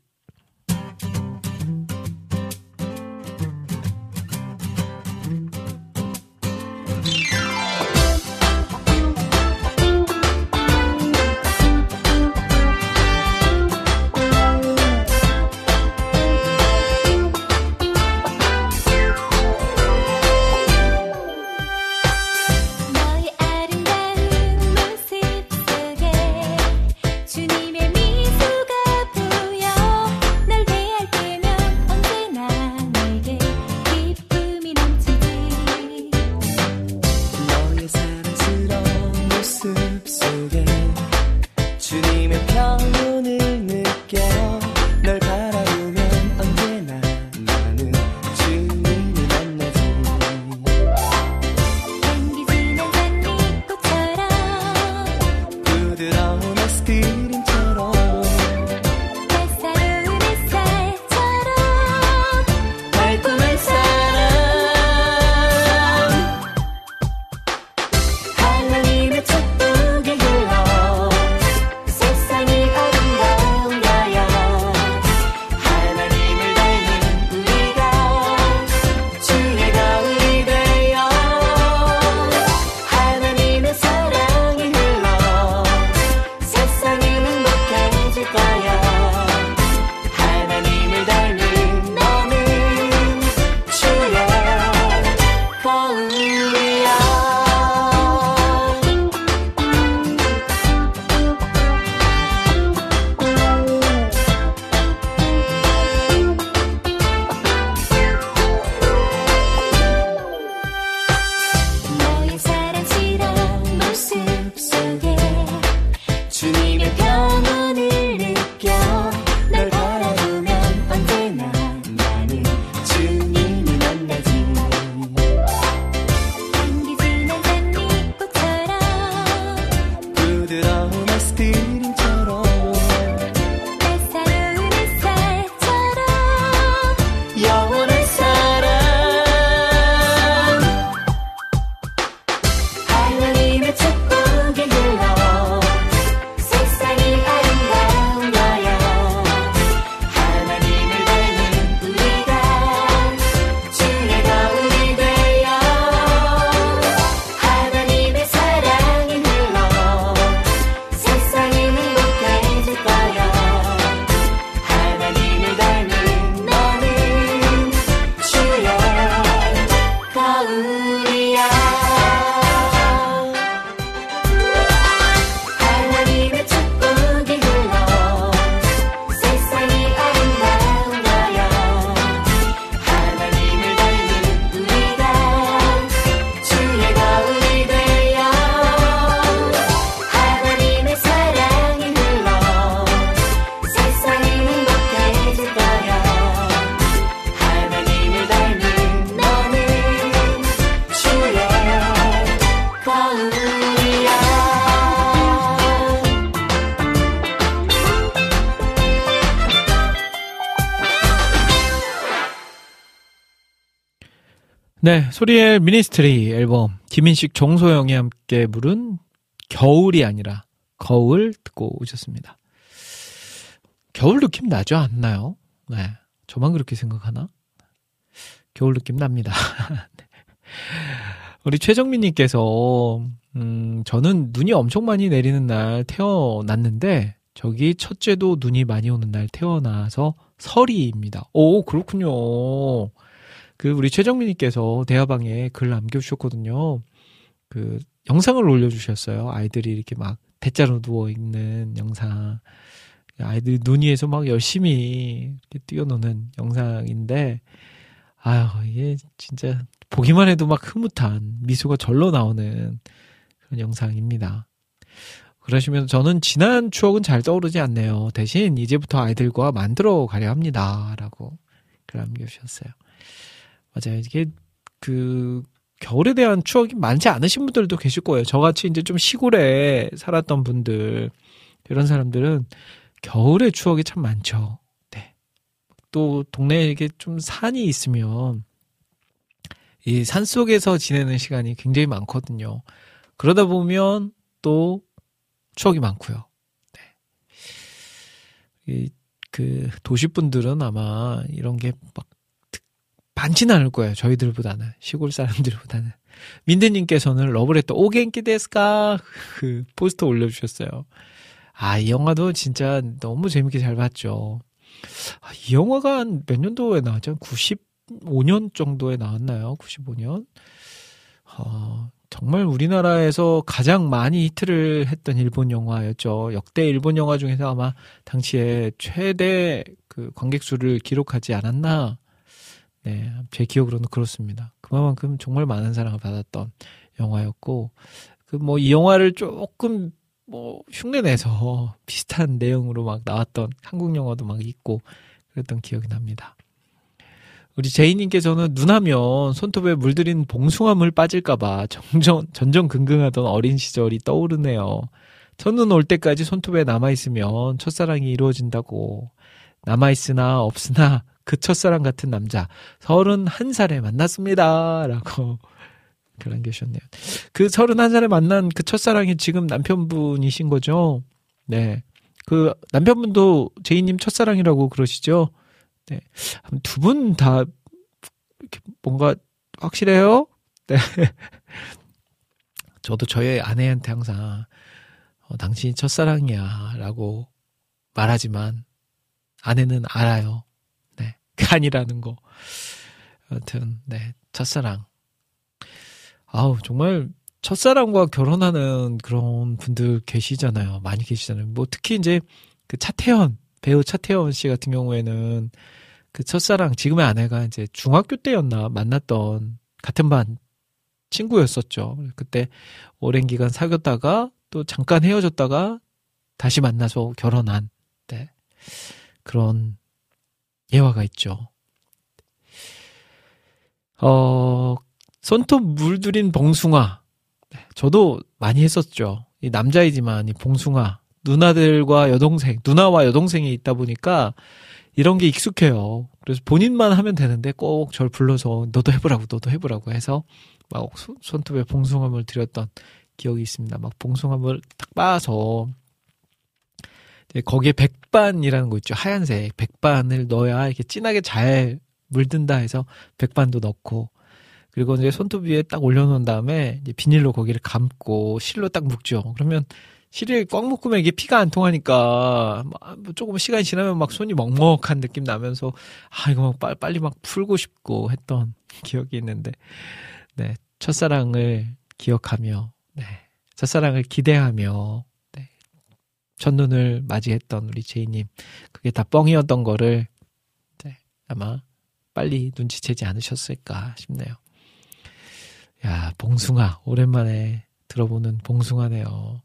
네, 소리엘 미니스트리 앨범 김인식, 정소영이 함께 부른 겨울이 아니라 거울 듣고 오셨습니다. 겨울 느낌 나죠? 안 나요? 네, 저만 그렇게 생각하나? 겨울 느낌 납니다. 네. 우리 최정민님께서 저는 눈이 엄청 많이 내리는 날 태어났는데 저기 첫째도 눈이 많이 오는 날 태어나서 설이입니다. 오, 그렇군요. 그 우리 최정민님께서 대화방에 글 남겨주셨거든요. 그 영상을 올려주셨어요. 아이들이 이렇게 막 대자로 누워 있는 영상. 아이들이 눈 위에서 막 열심히 이렇게 뛰어노는 영상인데, 아유, 이게 진짜 보기만 해도 막 흐뭇한 미소가 절로 나오는 그런 영상입니다. 그러시면 저는 지난 추억은 잘 떠오르지 않네요. 대신 이제부터 아이들과 만들어 가려 합니다. 라고 글 남겨주셨어요. 맞아요. 이게 그 겨울에 대한 추억이 많지 않으신 분들도 계실 거예요. 저같이 이제 좀 시골에 살았던 분들, 이런 사람들은 겨울의 추억이 참 많죠. 네. 또 동네에 이게 좀 산이 있으면 이 산 속에서 지내는 시간이 굉장히 많거든요. 그러다 보면 또 추억이 많고요. 네. 그 도시분들은 아마 이런 게 막 많지는 않을 거예요. 저희들보다는, 시골 사람들보다는. 민드님께서는 러브레터 오겐키 데스까 그 포스터 올려주셨어요. 아, 이 영화도 진짜 너무 재밌게 잘 봤죠. 아, 이 영화가 한 몇 년도에 나왔죠? 95년 정도에 나왔나요? 95년? 정말 우리나라에서 가장 많이 히트를 했던 일본 영화였죠. 역대 일본 영화 중에서 아마 당시에 최대 그 관객 수를 기록하지 않았나. 네, 제 기억으로는 그렇습니다. 그만큼 정말 많은 사랑을 받았던 영화였고, 그 뭐 이 영화를 조금 뭐 흉내내서 비슷한 내용으로 막 나왔던 한국 영화도 막 있고 그랬던 기억이 납니다. 우리 제이님께서는 눈하면 손톱에 물들인 봉숭아물 빠질까봐 전전긍긍하던 어린 시절이 떠오르네요. 첫눈 올 때까지 손톱에 남아있으면 첫사랑이 이루어진다고. 남아있으나 없으나 그 첫사랑 같은 남자 31살에 만났습니다. 라고 글 남겨주셨네요. 그 31살에 만난 그 첫사랑이 지금 남편분이신 거죠? 네. 그 남편분도 제이님 첫사랑이라고 그러시죠? 네. 두 분 다 이렇게 뭔가 확실해요? 네. 저도 저희 아내한테 항상 당신이 첫사랑이야 라고 말하지만 아내는 알아요. 네. 그 아니라는 거. 아무튼 네. 첫사랑. 아우, 정말 첫사랑과 결혼하는 그런 분들 계시잖아요. 많이 계시잖아요. 뭐 특히 이제 그 차태현, 배우 차태현 씨 같은 경우에는 그 첫사랑, 지금의 아내가 이제 중학교 때였나 만났던 같은 반 친구였었죠. 그때 오랜 기간 사귀었다가 또 잠깐 헤어졌다가 다시 만나서 결혼한, 네. 그런 예화가 있죠. 손톱 물들인 봉숭아. 네, 저도 많이 했었죠. 이 남자이지만 이 봉숭아, 누나들과 여동생, 누나와 여동생이 있다 보니까 이런 게 익숙해요. 그래서 본인만 하면 되는데 꼭 저를 불러서 너도 해보라고 해서 막 손톱에 봉숭아물 들였던 기억이 있습니다. 막 봉숭아물 딱 빻아서 거기에 백반이라는 거 있죠. 하얀색 백반을 넣어야 이렇게 진하게 잘 물든다 해서 백반도 넣고, 그리고 이제 손톱 위에 딱 올려놓은 다음에 이제 비닐로 거기를 감고 실로 딱 묶죠. 그러면 실이 꽉 묶으면 이게 피가 안 통하니까 조금 시간이 지나면 막 손이 먹먹한 느낌 나면서 이거 막 빨리 막 풀고 싶고 했던 기억이 있는데, 네, 첫사랑을 기억하며, 네, 첫사랑을 기대하며, 네, 첫눈을 맞이했던 우리 제이님, 그게 다 뻥이었던 거를, 네, 아마 빨리 눈치채지 않으셨을까 싶네요. 야, 봉숭아, 오랜만에 들어보는 봉숭아네요.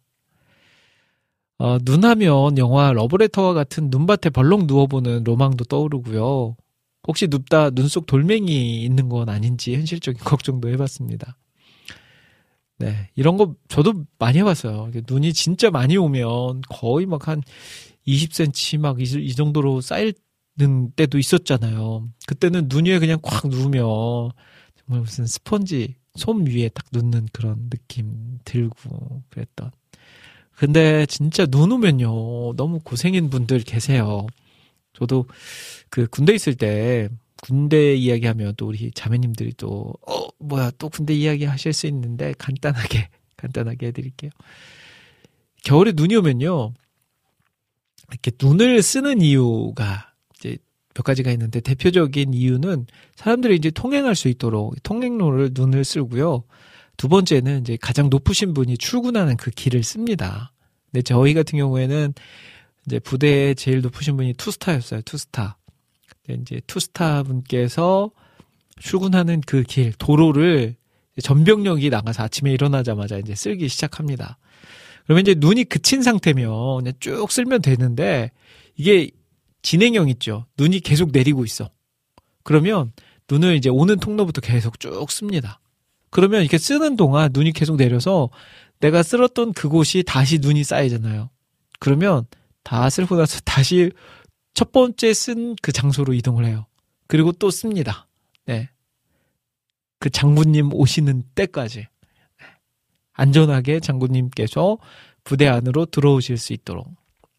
눈하면 영화 러브레터와 같은 눈밭에 벌렁 누워보는 로망도 떠오르고요. 혹시 눕다 눈 속 돌멩이 있는 건 아닌지 현실적인 걱정도 해봤습니다. 네, 이런 거 저도 많이 해봤어요. 눈이 진짜 많이 오면 거의 막 한 20cm 막 이 정도로 쌓이는 때도 있었잖아요. 그때는 눈 위에 그냥 콱 누우면 정말 무슨 스펀지 솜 위에 딱 눕는 그런 느낌 들고 그랬던. 근데 진짜 눈 오면요 너무 고생인 분들 계세요. 저도 그 군대 있을 때 군대 이야기하면 또 우리 자매님들이 또 뭐야 또 군대 이야기 하실 수 있는데 간단하게 해드릴게요. 겨울에 눈이 오면요 이렇게 눈을 쓰는 이유가 이제 몇 가지가 있는데 대표적인 이유는 사람들이 이제 통행할 수 있도록 통행로를 눈을 쓰고요. 두 번째는 이제 가장 높으신 분이 출근하는 그 길을 씁니다. 근데 저희 같은 경우에는 이제 부대에 제일 높으신 분이 투스타였어요. 투스타. 이제 투스타 분께서 출근하는 그 길, 도로를 전병력이 나가서 아침에 일어나자마자 이제 쓸기 시작합니다. 그러면 이제 눈이 그친 상태면 그냥 쭉 쓸면 되는데 이게 진행형 있죠. 눈이 계속 내리고 있어. 그러면 눈을 이제 오는 통로부터 계속 쭉 씁니다. 그러면 이렇게 쓰는 동안 눈이 계속 내려서 내가 쓸었던 그곳이 다시 눈이 쌓이잖아요. 그러면 다 쓸고 나서 다시 첫 번째 쓴 그 장소로 이동을 해요. 그리고 또 씁니다. 네. 그 장군님 오시는 때까지. 안전하게 장군님께서 부대 안으로 들어오실 수 있도록.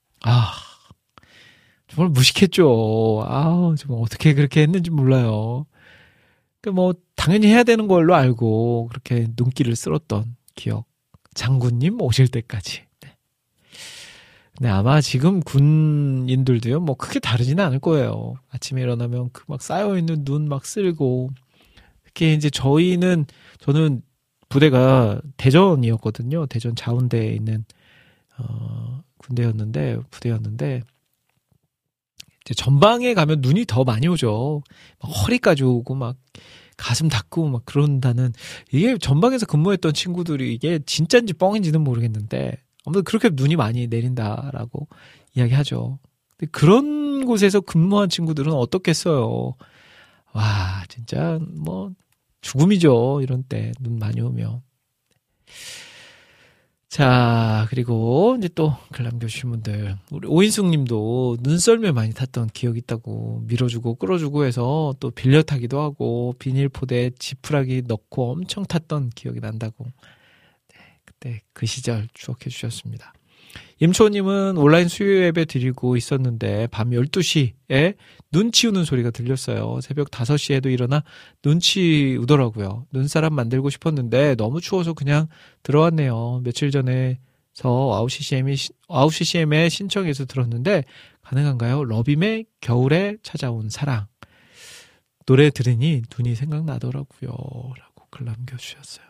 정말 무식했죠. 정말 어떻게 그렇게 했는지 몰라요. 뭐, 당연히 해야 되는 걸로 알고 그렇게 눈길을 쓸었던 기억. 장군님 오실 때까지. 네, 아마 지금 군인들도요, 뭐 크게 다르지는 않을 거예요. 아침에 일어나면 그 막 쌓여있는 눈 막 쓸고. 특히 이제 저는 부대가 대전이었거든요. 대전 자운대에 있는, 부대였는데, 이제 전방에 가면 눈이 더 많이 오죠. 막 허리까지 오고 막 가슴 닫고 막 그런다는, 이게 전방에서 근무했던 친구들이 이게 진짜인지 뻥인지는 모르겠는데, 아무튼 그렇게 눈이 많이 내린다라고 이야기하죠. 근데 그런 곳에서 근무한 친구들은 어떻겠어요. 와, 진짜 뭐 죽음이죠. 이런 때 눈 많이 오면. 자, 그리고 이제 또 글 남겨주신 분들, 우리 오인숙 님도 눈썰매 많이 탔던 기억이 있다고, 밀어주고 끌어주고 해서 또 빌려 타기도 하고 비닐포대에 지푸라기 넣고 엄청 탔던 기억이 난다고. 네, 그 시절 추억해 주셨습니다. 임초님은 온라인 수요 예배 드리고 있었는데 밤 12시에 눈 치우는 소리가 들렸어요. 새벽 5시에도 일어나 눈 치우더라고요. 눈사람 만들고 싶었는데 너무 추워서 그냥 들어왔네요. 며칠 전에서 9시 CM에 신청해서 들었는데 가능한가요? 러빔의 겨울에 찾아온 사랑. 노래 들으니 눈이 생각나더라고요. 라고 글 남겨주셨어요.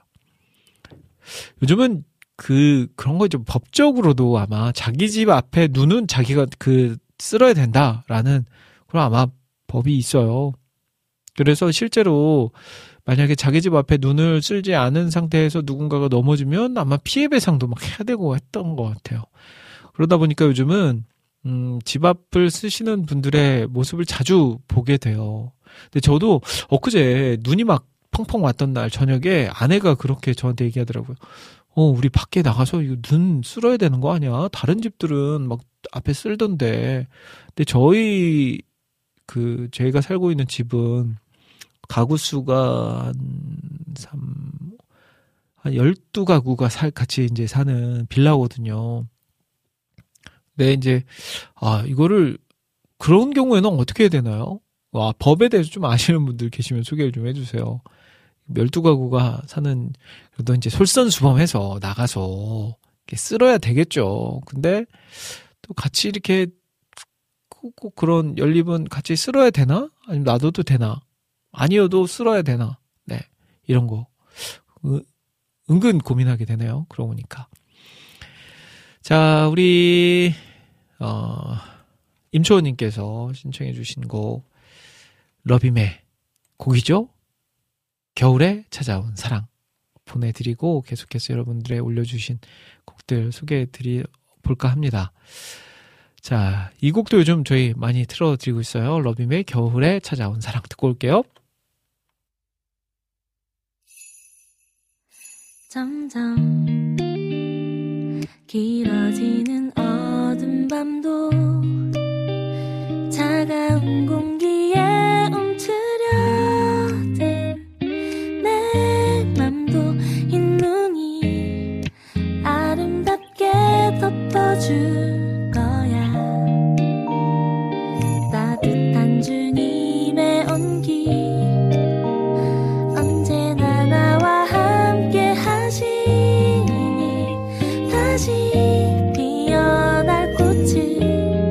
요즘은 그런 거 좀 법적으로도 아마 자기 집 앞에 눈은 자기가 쓸어야 된다라는 그런 아마 법이 있어요. 그래서 실제로 만약에 자기 집 앞에 눈을 쓸지 않은 상태에서 누군가가 넘어지면 아마 피해 배상도 막 해야 되고 했던 것 같아요. 그러다 보니까 요즘은 집 앞을 쓰시는 분들의 모습을 자주 보게 돼요. 근데 저도 엊그제 눈이 막 펑펑 왔던 날 저녁에 아내가 그렇게 저한테 얘기하더라고요. 우리 밖에 나가서 이거 눈 쓸어야 되는 거 아니야? 다른 집들은 막 앞에 쓸던데. 근데 저희가 살고 있는 집은 가구 수가 한 12가구가 같이 이제 사는 빌라거든요. 네, 이제, 이거를, 그런 경우에는 어떻게 해야 되나요? 법에 대해서 좀 아시는 분들 계시면 소개를 좀 해주세요. 12가구가 사는, 그래도 이제 솔선수범해서 나가서 이렇게 쓸어야 되겠죠. 근데 또 같이 이렇게 꼭 그런 연립은 같이 쓸어야 되나? 아니면 놔둬도 되나? 아니어도 쓸어야 되나? 네. 이런 거. 은근 고민하게 되네요. 그러고 보니까. 자, 우리, 임초원님께서 신청해주신 곡, 러빔의 곡이죠? 겨울에 찾아온 사랑 보내드리고 계속해서 여러분들의 올려주신 곡들 소개해볼까 합니다. 자, 이 곡도 요즘 저희 많이 틀어드리고 있어요. 러빔의 겨울에 찾아온 사랑 듣고 올게요. 점점 길어지는 어두운 밤도 차가운 공기에 움츠려든 다시 피어날 꽃을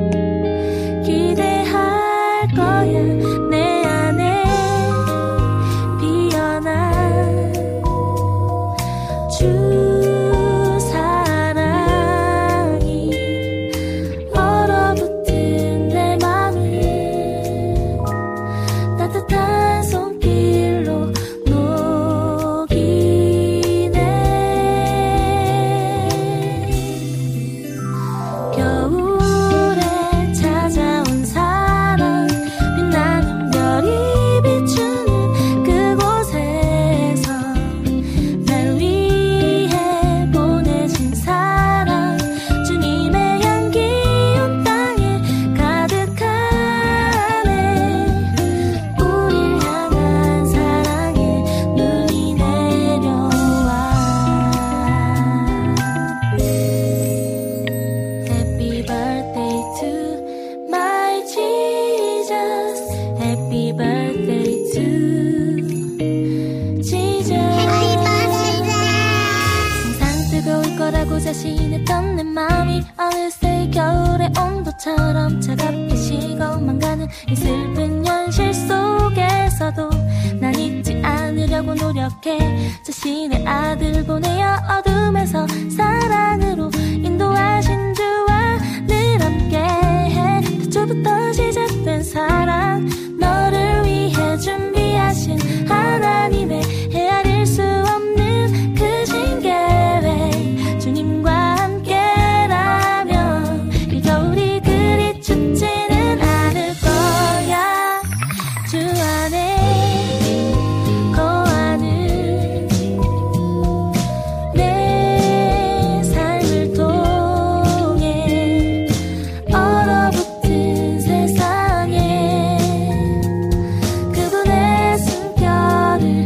기대할 거야. 내 안에 피어난 주 사랑이 얼어붙은 내 맘을 따뜻한 손길로 녹이네. 겨울에 찾아온 사랑 빛나는 별이 비추는 그곳에서 날 위해 보내신 사랑 주님의 향기 온 땅에 가득하네. 우릴 향한 사랑에 눈이 내려와. Happy birthday to my Jesus. Happy birthday to Jesus. 항상 뜨거울 거라고 자신했던 내 맘이 어느새 겨울의 온도처럼 차갑게 식어만 가는 이 슬픈 현실 속에서도 난 잊지 않으려고 노력해. 자신의 아들 보내어 어둠에서 사랑으로 인도하신 주와 늘 함께해. 태초부터 시작된 사랑 너를 위해 준비하신 하나님의 헤아릴 수 없는 크신 계획. 주님과 함께라면 이 겨울이 그리 춥지는 않을 거야. 주 안에 거하는 내 삶을 통해 얼어붙은 세상에 그분의 숨결을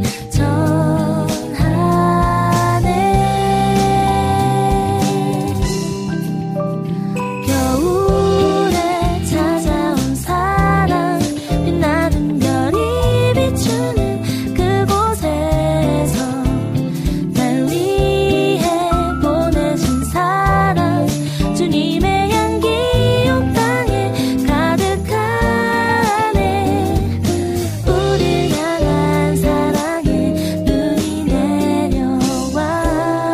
전하네. 겨울에 찾아온 사랑 빛나는 별이 비추는 그곳에서 날 위해 보내신 사랑 주님의 향기 온 땅에 가득하네. 우릴 향한 사랑에 눈이 내려와.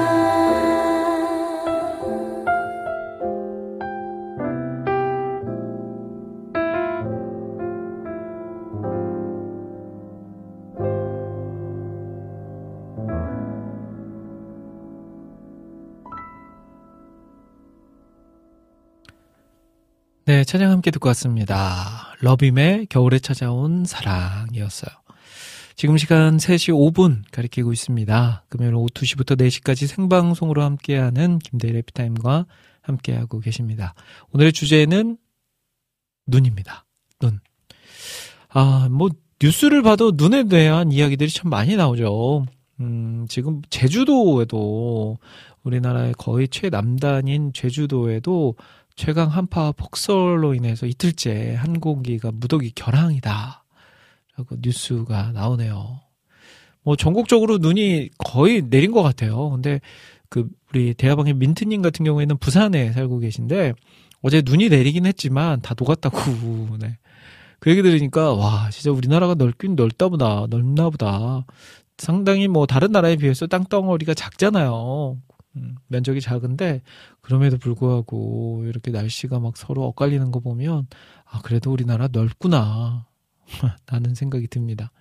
네, 찬양 함께 듣고 왔습니다. 러빔의 겨울에 찾아온 사랑이었어요. 지금 시간 3시 5분 가리키고 있습니다. 금요일 오후 2시부터 4시까지 생방송으로 함께하는 김대일의 피타임과 함께하고 계십니다. 오늘의 주제는 눈입니다. 눈. 뉴스를 봐도 눈에 대한 이야기들이 참 많이 나오죠. 지금 제주도에도 우리나라의 거의 최남단인 제주도에도 최강 한파 폭설로 인해서 이틀째 항공기가 무더기 결항이다 라고 뉴스가 나오네요. 전국적으로 눈이 거의 내린 것 같아요. 근데 우리 대화방의 민트님 같은 경우에는 부산에 살고 계신데 어제 눈이 내리긴 했지만 다 녹았다고. 네. 그 얘기 들으니까 와 진짜 우리나라가 넓긴 넓나 보다. 상당히 다른 나라에 비해서 땅덩어리가 작잖아요. 면적이 작은데 그럼에도 불구하고 이렇게 날씨가 막 서로 엇갈리는 거 보면 그래도 우리나라 넓구나 라는 생각이 듭니다.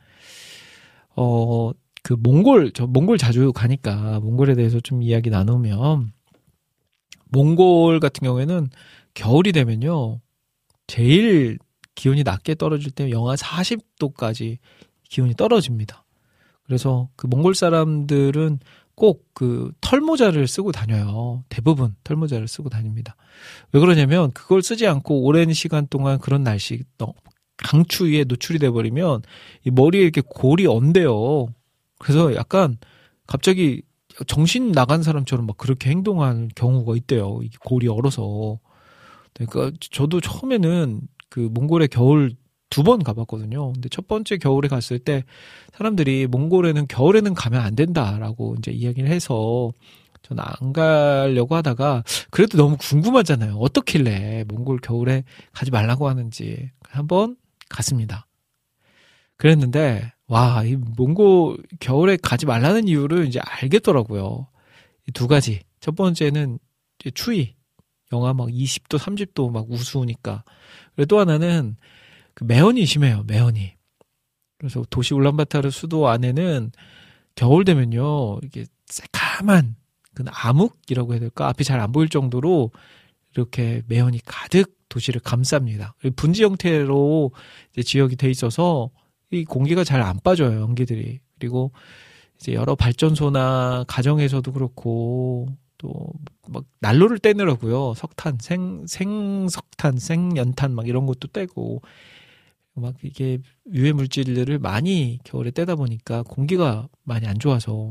몽골 자주 가니까 몽골에 대해서 좀 이야기 나누면 몽골 같은 경우에는 겨울이 되면요 제일 기온이 낮게 떨어질 때 영하 40도까지 기온이 떨어집니다. 그래서 몽골 사람들은 꼭 털모자를 쓰고 다녀요. 대부분 털모자를 쓰고 다닙니다. 왜 그러냐면 그걸 쓰지 않고 오랜 시간 동안 그런 날씨 강추위에 노출이 돼버리면 이 머리에 이렇게 골이 언대요. 그래서 약간 갑자기 정신 나간 사람처럼 막 그렇게 행동하는 경우가 있대요. 이 골이 얼어서. 그러니까 저도 처음에는 몽골의 겨울 2번 가봤거든요. 근데 첫 번째 겨울에 갔을 때 사람들이 몽골에는 겨울에는 가면 안 된다라고 이제 이야기를 해서 저는 안 가려고 하다가 그래도 너무 궁금하잖아요. 어떻길래 몽골 겨울에 가지 말라고 하는지 한번 갔습니다. 그랬는데 와, 이 몽골 겨울에 가지 말라는 이유를 이제 알겠더라고요. 이 두 가지. 첫 번째는 이제 추위. 영하 막 20도, 30도 막 우스우니까. 그리고 또 하나는 그 매연이 심해요. 매연이. 그래서 도시 울란바타르 수도 안에는 겨울 되면요. 이게 새카만 그 암흑이라고 해야 될까? 앞이 잘 안 보일 정도로 이렇게 매연이 가득 도시를 감쌉니다. 분지 형태로 이제 지역이 돼 있어서 이 공기가 잘 안 빠져요. 연기들이. 그리고 이제 여러 발전소나 가정에서도 그렇고 또 막 난로를 떼느라고요. 석탄, 생석탄, 생연탄 막 이런 것도 떼고 막 이게 유해 물질들을 많이 겨울에 떼다 보니까 공기가 많이 안 좋아서.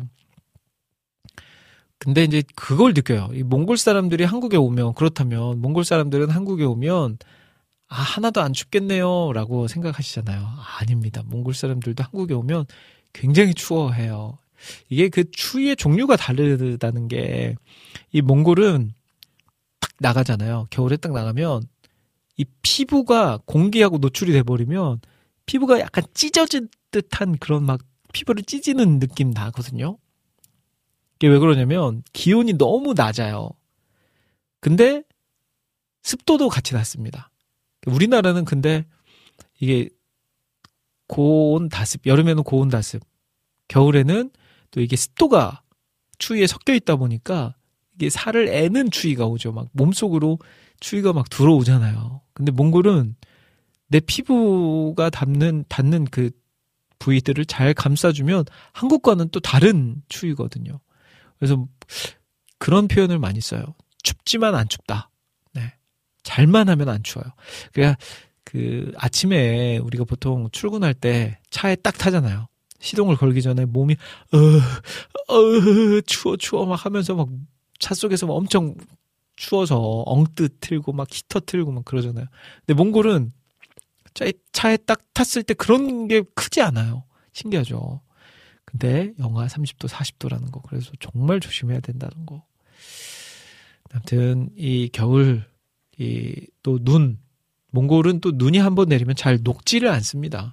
근데 이제 그걸 느껴요. 이 몽골 사람들이 한국에 오면, 그렇다면 몽골 사람들은 한국에 오면 아, 하나도 안 춥겠네요 라고 생각하시잖아요. 아닙니다. 몽골 사람들도 한국에 오면 굉장히 추워해요. 이게 그 추위의 종류가 다르다는 게, 이 몽골은 딱 나가잖아요. 겨울에 딱 나가면 이 피부가 공기하고 노출이 돼버리면 피부가 약간 찢어진 듯한 그런 막 피부를 찢는 느낌 나거든요. 이게 왜 그러냐면 기온이 너무 낮아요. 근데 습도도 같이 낮습니다. 우리나라는 근데 이게 고온 다습, 여름에는 고온 다습, 겨울에는 또 이게 습도가 추위에 섞여 있다 보니까 이게 살을 애는 추위가 오죠. 막 몸속으로 추위가 막 들어오잖아요. 근데 몽골은 내 피부가 닿는 그 부위들을 잘 감싸주면 한국과는 또 다른 추위거든요. 그래서 그런 표현을 많이 써요. 춥지만 안 춥다. 네. 잘만 하면 안 추워요. 그러니까 그 아침에 우리가 보통 출근할 때 차에 딱 타잖아요. 시동을 걸기 전에 몸이 추워 막 하면서 막 차 속에서 막 엄청 추워서 엉뜨 틀고 막 히터 틀고 막 그러잖아요. 근데 몽골은 차에 딱 탔을 때 그런 게 크지 않아요. 신기하죠. 근데 영하 30도, 40도라는 거. 그래서 정말 조심해야 된다는 거. 아무튼 이 겨울, 이 또 눈, 몽골은 또 눈이 한번 내리면 잘 녹지를 않습니다.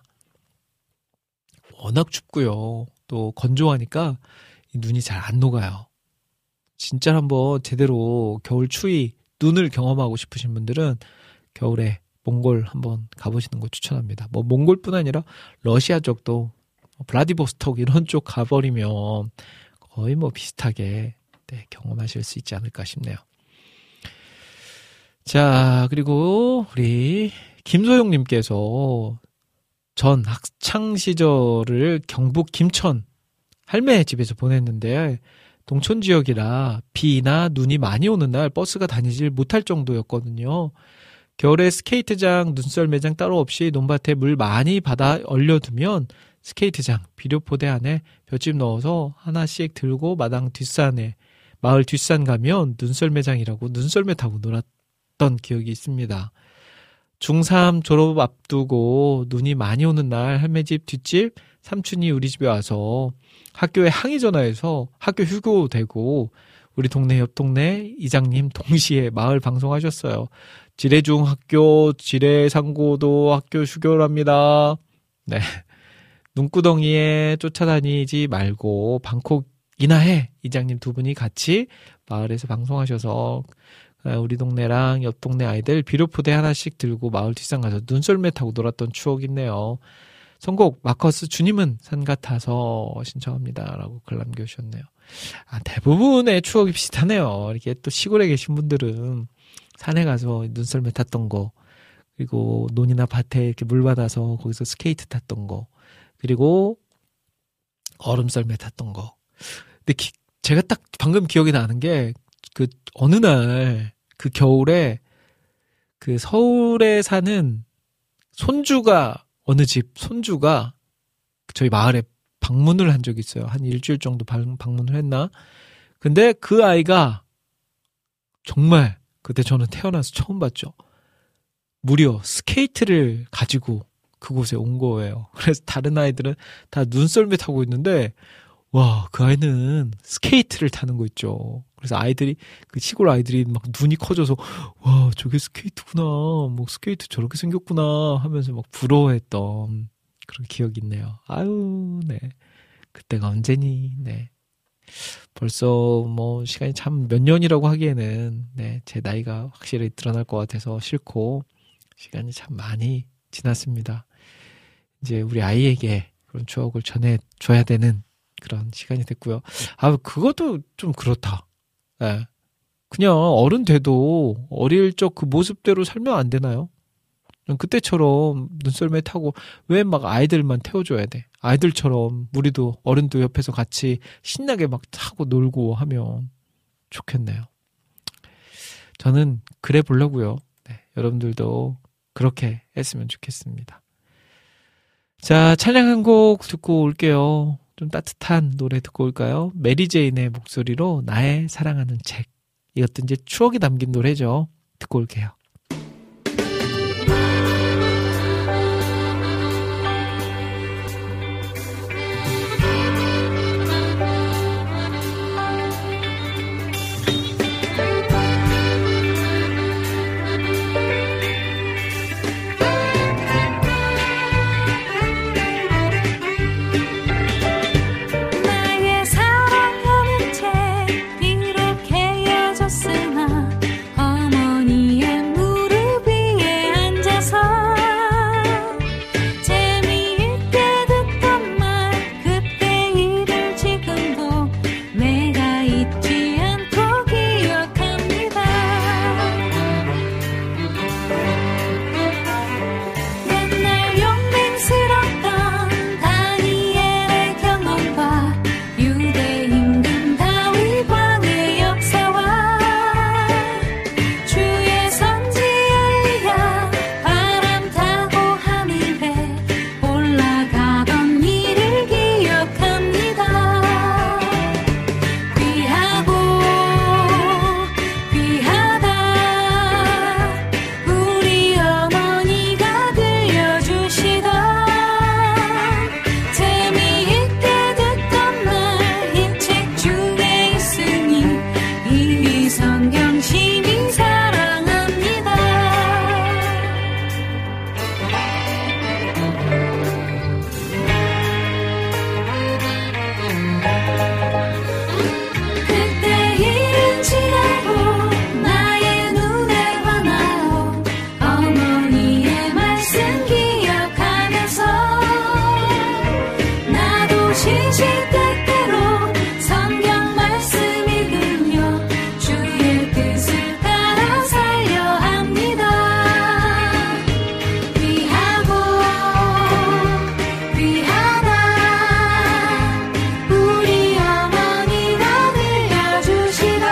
워낙 춥고요. 또 건조하니까 이 눈이 잘 안 녹아요. 진짜 한번 제대로 겨울 추위, 눈을 경험하고 싶으신 분들은 겨울에 몽골 한번 가보시는 거 추천합니다. 뭐 몽골뿐 아니라 러시아 쪽도 블라디보스톡 이런 쪽 가버리면 거의 뭐 비슷하게 네, 경험하실 수 있지 않을까 싶네요. 자, 그리고 우리 김소영님께서 전 학창 시절을 경북 김천 할매 집에서 보냈는데 동촌 지역이라 비나 눈이 많이 오는 날 버스가 다니질 못할 정도였거든요. 겨울에 스케이트장, 눈썰매장 따로 없이 논밭에 물 많이 받아 얼려두면 스케이트장, 비료포대 안에 볏짚 넣어서 하나씩 들고 마당 뒷산에, 마을 뒷산 가면 눈썰매장이라고 눈썰매 타고 놀았던 기억이 있습니다. 중3 졸업 앞두고 눈이 많이 오는 날 할매 집 뒷집 삼촌이 우리 집에 와서 학교에 항의 전화해서 학교 휴교되고 우리 동네 옆 동네 이장님 동시에 마을 방송하셨어요. 지뢰중학교, 지뢰상고도 학교 휴교랍니다. 네. 눈구덩이에 쫓아다니지 말고 방콕이나 해. 이장님 두 분이 같이 마을에서 방송하셔서 우리 동네랑 옆 동네 아이들 비료포대 하나씩 들고 마을 뒷산 가서 눈썰매 타고 놀았던 추억이 있네요. 선곡 마커스 주님은 산 같아서 신청합니다. 라고 글 남겨주셨네요. 아, 대부분의 추억이 비슷하네요. 이렇게 또 시골에 계신 분들은 산에 가서 눈썰매 탔던 거, 그리고 논이나 밭에 이렇게 물 받아서 거기서 스케이트 탔던 거, 그리고 얼음썰매 탔던 거. 근데 제가 딱 방금 기억이 나는 게 그 어느 날 그 겨울에 그 서울에 사는 손주가 어느 집 손주가 저희 마을에 방문을 한 적이 있어요. 한 일주일 정도 방문을 했나? 근데 그 아이가 정말 그때 저는 태어나서 처음 봤죠. 무려 스케이트를 가지고 그곳에 온 거예요. 그래서 다른 아이들은 다 눈썰매 타고 있는데 와, 그 아이는 스케이트를 타는 거 있죠. 그래서 아이들이, 그 시골 아이들이 막 눈이 커져서, 와, 저게 스케이트구나. 뭐 스케이트 저렇게 생겼구나 하면서 막 부러워했던 그런 기억이 있네요. 아유, 네. 그때가 언제니, 네. 벌써 뭐 시간이 참 몇 년이라고 하기에는, 네, 제 나이가 확실히 드러날 것 같아서 싫고, 시간이 참 많이 지났습니다. 이제 우리 아이에게 그런 추억을 전해줘야 되는 그런 시간이 됐고요. 아, 그것도 좀 그렇다. 네. 그냥 어른 돼도 어릴 적 그 모습대로 살면 안 되나요? 그때처럼 눈썰매 타고 왜 막 아이들만 태워줘야 돼? 아이들처럼 우리도 어른도 옆에서 같이 신나게 막 타고 놀고 하면 좋겠네요. 저는 그래 보려고요. 네, 여러분들도 그렇게 했으면 좋겠습니다. 자, 찬양 한 곡 듣고 올게요. 좀 따뜻한 노래 듣고 올까요? 메리 제인의 목소리로 나의 사랑하는 책. 이것도 이제 추억이 담긴 노래죠. 듣고 올게요. 나의 사랑하는 책 이렇게 헤어졌으나 어머니의 무릎 위에 앉아서 재미있게 듣던 말 그때 일을 지금도 내가 잊지 않고 기억합니다. 맨날 용맹스럽던 다니엘의 경험과 유대 임금 다윗 왕의 역사와 주의 선지 엘리야 바람 타고 하늘에 올라가던 일을 기억합니다. 귀하고 귀하다 우리 어머니가 들려주시던 재미있게 듣던 말 이 책 중에 있으니 이 성경 심히 사랑합니다. 그때 일은 지나고 나의 눈에 환하오 어머니의 말씀 기억하면서 나도 시시때때로 성경 말씀 읽으며 주의 뜻을 따라 살려 합니다. 귀하고 귀하다 우리 어머니가 들려주시던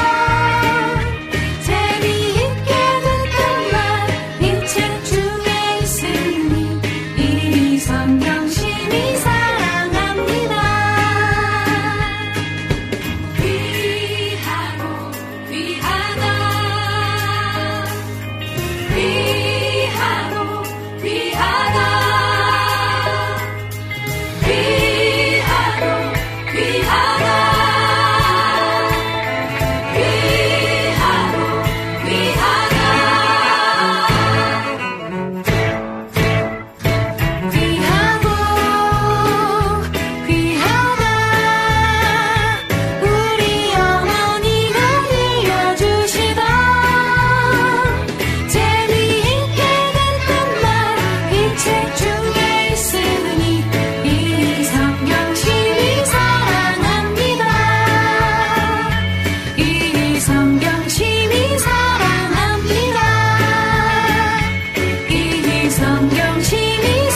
재미있게 듣던 말 이 책 중에 있으니 이 성경 심히 사랑합니다. 귀하고 귀하다 귀하고 귀하다 귀하고 귀하다 귀하고 귀하다 귀하고 귀하다 우리 어머니가 들려주시던 재미있게 듣던 말 이 책 중에 있으니 이 성경 심히 사랑합니다. 이 성경 심히 사랑합니다. 이 성경 심히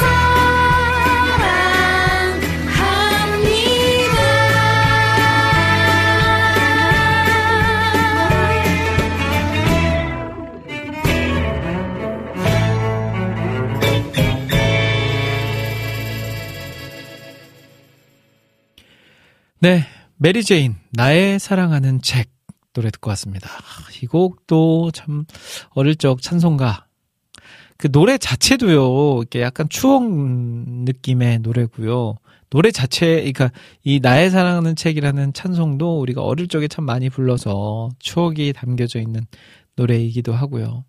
네, 메리 제인 나의 사랑하는 책 노래 듣고 왔습니다. 이 곡도 참 어릴 적 찬송가 그 노래 자체도요 이렇게 약간 추억 느낌의 노래고요. 노래 자체, 그러니까 이 나의 사랑하는 책이라는 찬송도 우리가 어릴 적에 참 많이 불러서 추억이 담겨져 있는 노래이기도 하고요.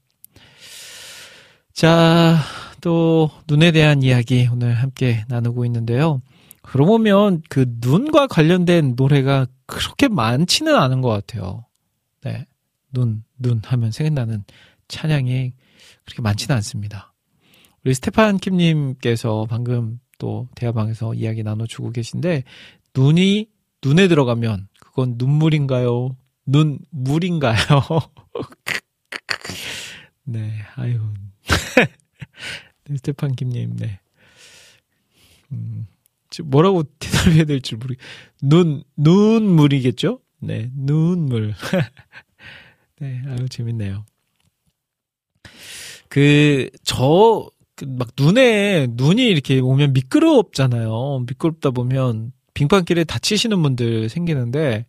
자, 또 눈에 대한 이야기 오늘 함께 나누고 있는데요. 그러고 보면 그 눈과 관련된 노래가 그렇게 많지는 않은 것 같아요. 네, 눈 하면 생각나는 찬양이 그렇게 많지는 않습니다. 우리 스테판 킴님께서 방금 또 대화방에서 이야기 나눠주고 계신데, 눈이 눈에 들어가면 그건 눈물인가요? 눈물인가요? 네, 아유. 네, 스테판 킴님, 네. 뭐라고 대답해야 될지 눈물이겠죠? 네, 눈물. 네, 아유, 재밌네요. 막 눈이 이렇게 오면 미끄럽잖아요. 미끄럽다 보면 빙판길에 다치시는 분들 생기는데,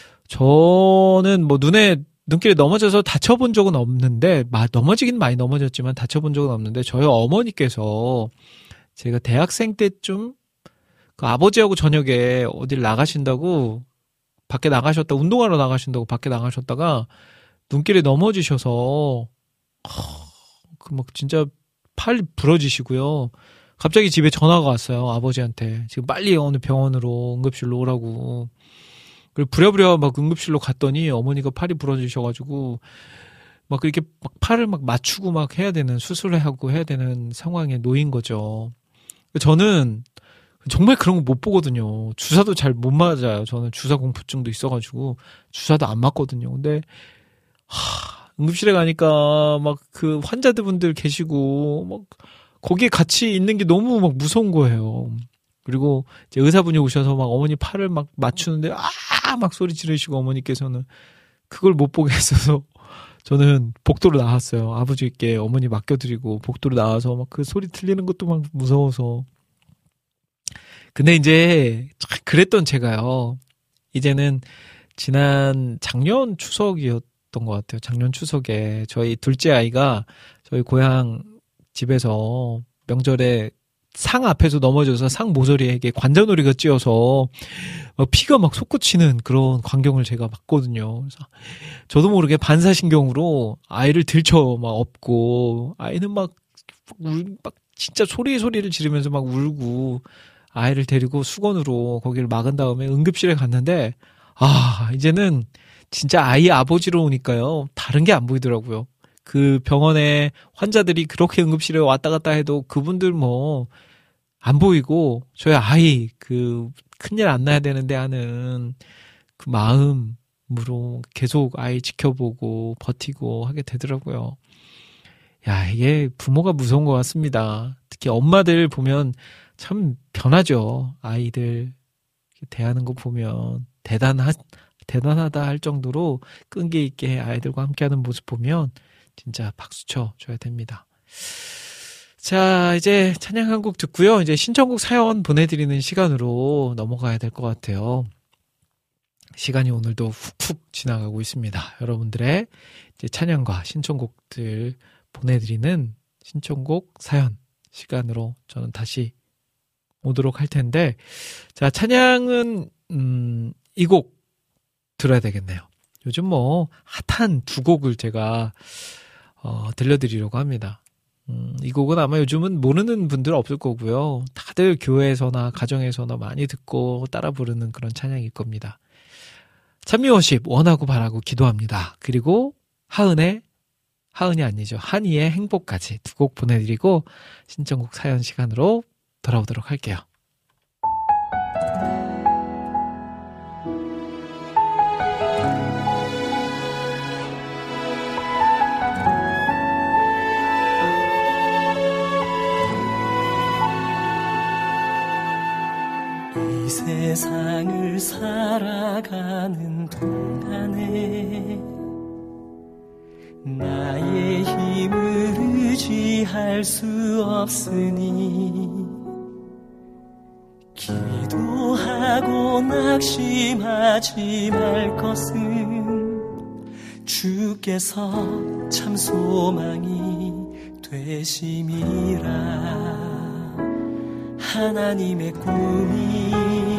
저는 뭐 눈길에 넘어져서 다쳐본 적은 없는데, 넘어지긴 많이 넘어졌지만 다쳐본 적은 없는데, 저희 어머니께서 제가 대학생 때쯤 그 아버지하고 저녁에 어딜 나가신다고 밖에 나가셨다, 운동하러 나가신다고 밖에 나가셨다가 눈길에 넘어지셔서 막 진짜 팔 부러지시고요. 갑자기 집에 전화가 왔어요. 아버지한테. 지금 빨리 어느 병원으로 응급실로 오라고. 그리고 부랴부랴 막 응급실로 갔더니 어머니가 팔이 부러지셔가지고 막 이렇게 막 팔을 막 맞추고 막 해야 되는, 수술을 하고 해야 되는 상황에 놓인 거죠. 저는 정말 그런 거 못 보거든요. 주사도 잘 못 맞아요. 저는 주사 공포증도 있어가지고 주사도 안 맞거든요. 근데 응급실에 가니까 막 그 환자분들 계시고 막 거기에 같이 있는 게 너무 막 무서운 거예요. 그리고 이제 의사분이 오셔서 막 어머니 팔을 막 맞추는데 막 소리 지르시고, 어머니께서는 그걸 못 보겠어서 저는 복도로 나왔어요. 아버지께 어머니 맡겨드리고 복도로 나와서 막 그 소리 들리는 것도 막 무서워서. 근데 이제 그랬던 제가요, 이제는 지난 작년 추석이었던 것 같아요. 작년 추석에 저희 둘째 아이가 저희 고향 집에서 명절에 상 앞에서 넘어져서 상 모서리에 관자놀이가 찧어서 피가 막 솟구치는 그런 광경을 제가 봤거든요. 그래서 저도 모르게 반사신경으로 아이를 들쳐 막 업고, 아이는 막 진짜 소리를 지르면서 막 울고, 아이를 데리고 수건으로 거기를 막은 다음에 응급실에 갔는데, 이제는 진짜 아이 아버지로 오니까요, 다른 게 안 보이더라고요. 그 병원에 환자들이 그렇게 응급실에 왔다 갔다 해도 그분들 뭐 안 보이고, 저희 아이 그 큰일 안 나야 되는데 하는 그 마음으로 계속 아이 지켜보고 버티고 하게 되더라고요. 야, 이게 부모가 무서운 것 같습니다. 특히 엄마들 보면 참 변하죠. 아이들 대하는 거 보면 대단하다 할 정도로 끈기 있게 아이들과 함께하는 모습 보면 진짜 박수 쳐줘야 됩니다. 자, 이제 찬양 한 곡 듣고요. 이제 신청곡 사연 보내드리는 시간으로 넘어가야 될 것 같아요. 시간이 오늘도 훅훅 지나가고 있습니다. 여러분들의 이제 찬양과 신청곡들 보내드리는 신청곡 사연 시간으로 저는 다시 오도록 할 텐데, 자, 찬양은 이 곡 들어야 되겠네요. 요즘 뭐 핫한 두 곡을 제가 들려드리려고 합니다. 이 곡은 아마 요즘은 모르는 분들 없을 거고요. 다들 교회에서나 가정에서나 많이 듣고 따라 부르는 그런 찬양일 겁니다. 찬미워십 원하고 바라고 기도합니다. 그리고 하은이 아니죠. 한이의 행복까지 두 곡 보내드리고 신청곡 사연 시간으로 돌아오도록 할게요. 이 세상을 살아가는 동안에 나의 힘을 의지할 수 없으니 기도하고 낙심하지 말 것은 주께서 참 소망이 되심이라. 하나님의 꿈이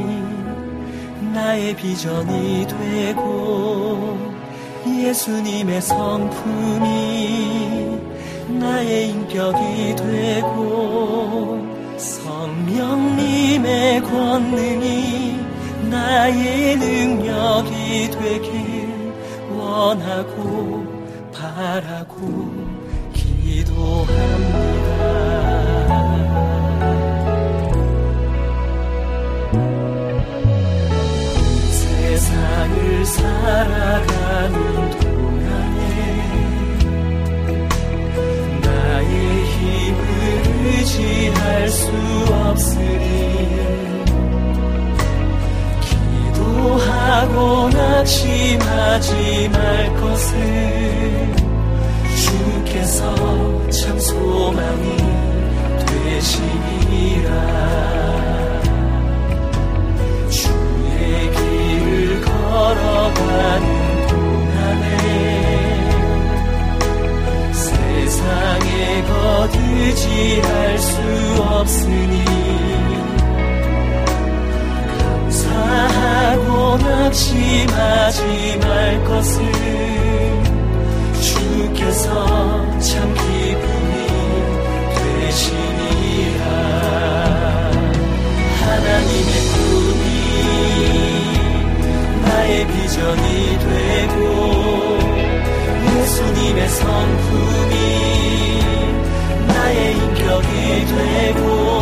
나의 비전이 되고 예수님의 성품이 나의 인격이 되고 성령님의 권능이 나의 능력이 되길 원하고 바라고 기도합니다. 세상을 살아가는 동안에 나의 힘을 의지할 수 없으니 기도하고 낙심하지 말 것을 주께서 참 소망이 되시리라. 주의 길을 걸어가는 동안에 세상에 거두지할 수 없으니 감사하고 낙심하지 말 것을 주께서 참 기쁨이 되시니라. 하나님의 꿈이 나의 비전이 되고 예수님의 성품이 나의 인격이 되고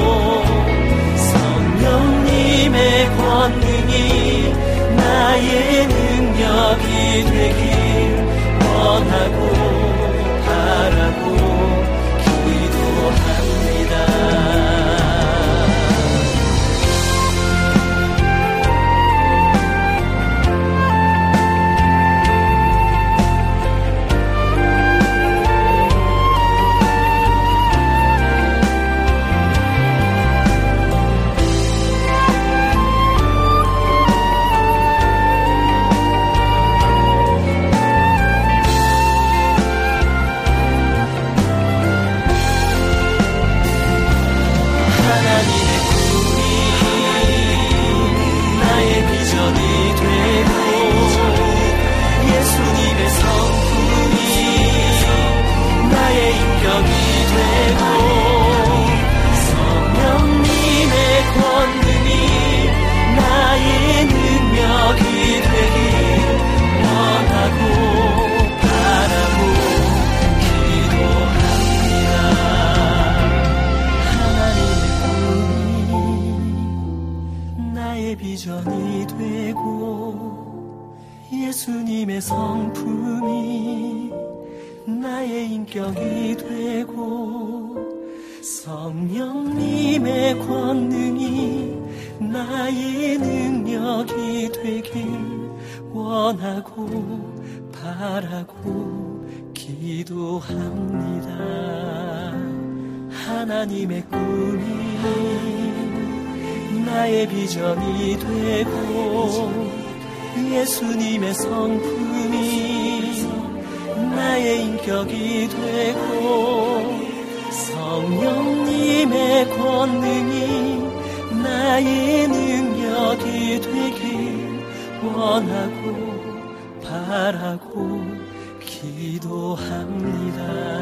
성령님의 권능이 나의 능력이 되길 원하고 바라고 기도합니다. 비전이 되고 예수님의 성품이 나의 인격이 되고 성령님의 권능이 나의 능력이 되길 원하고 바라고 기도합니다. 하나님의 꿈이 나의 비전이 되고 예수님의 성품이 나의 인격이 되고 성령님의 권능이 나의 능력이 되길 원하고 바라고 기도합니다.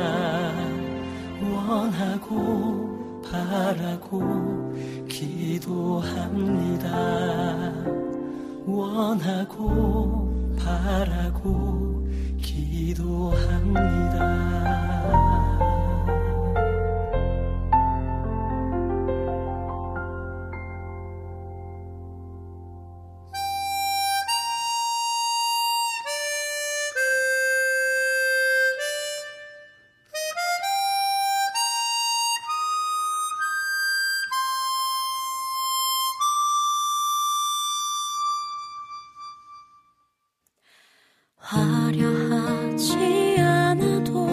원하고 바라고 기도합니다. 원하고 바라고 기도합니다. 화려하지 않아도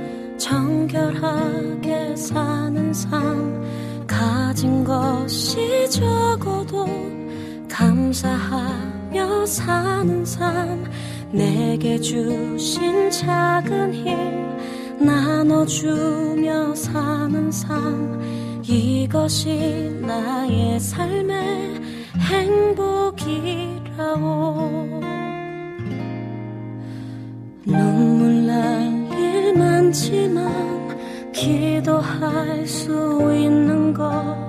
정결하게 사는 삶, 가진 것이 적어도 감사하며 사는 삶, 내게 주신 작은 힘 나눠주며 사는 삶, 이것이 나의 삶의 행복이라오. 눈물 날 일 많지만 기도할 수 있는 것,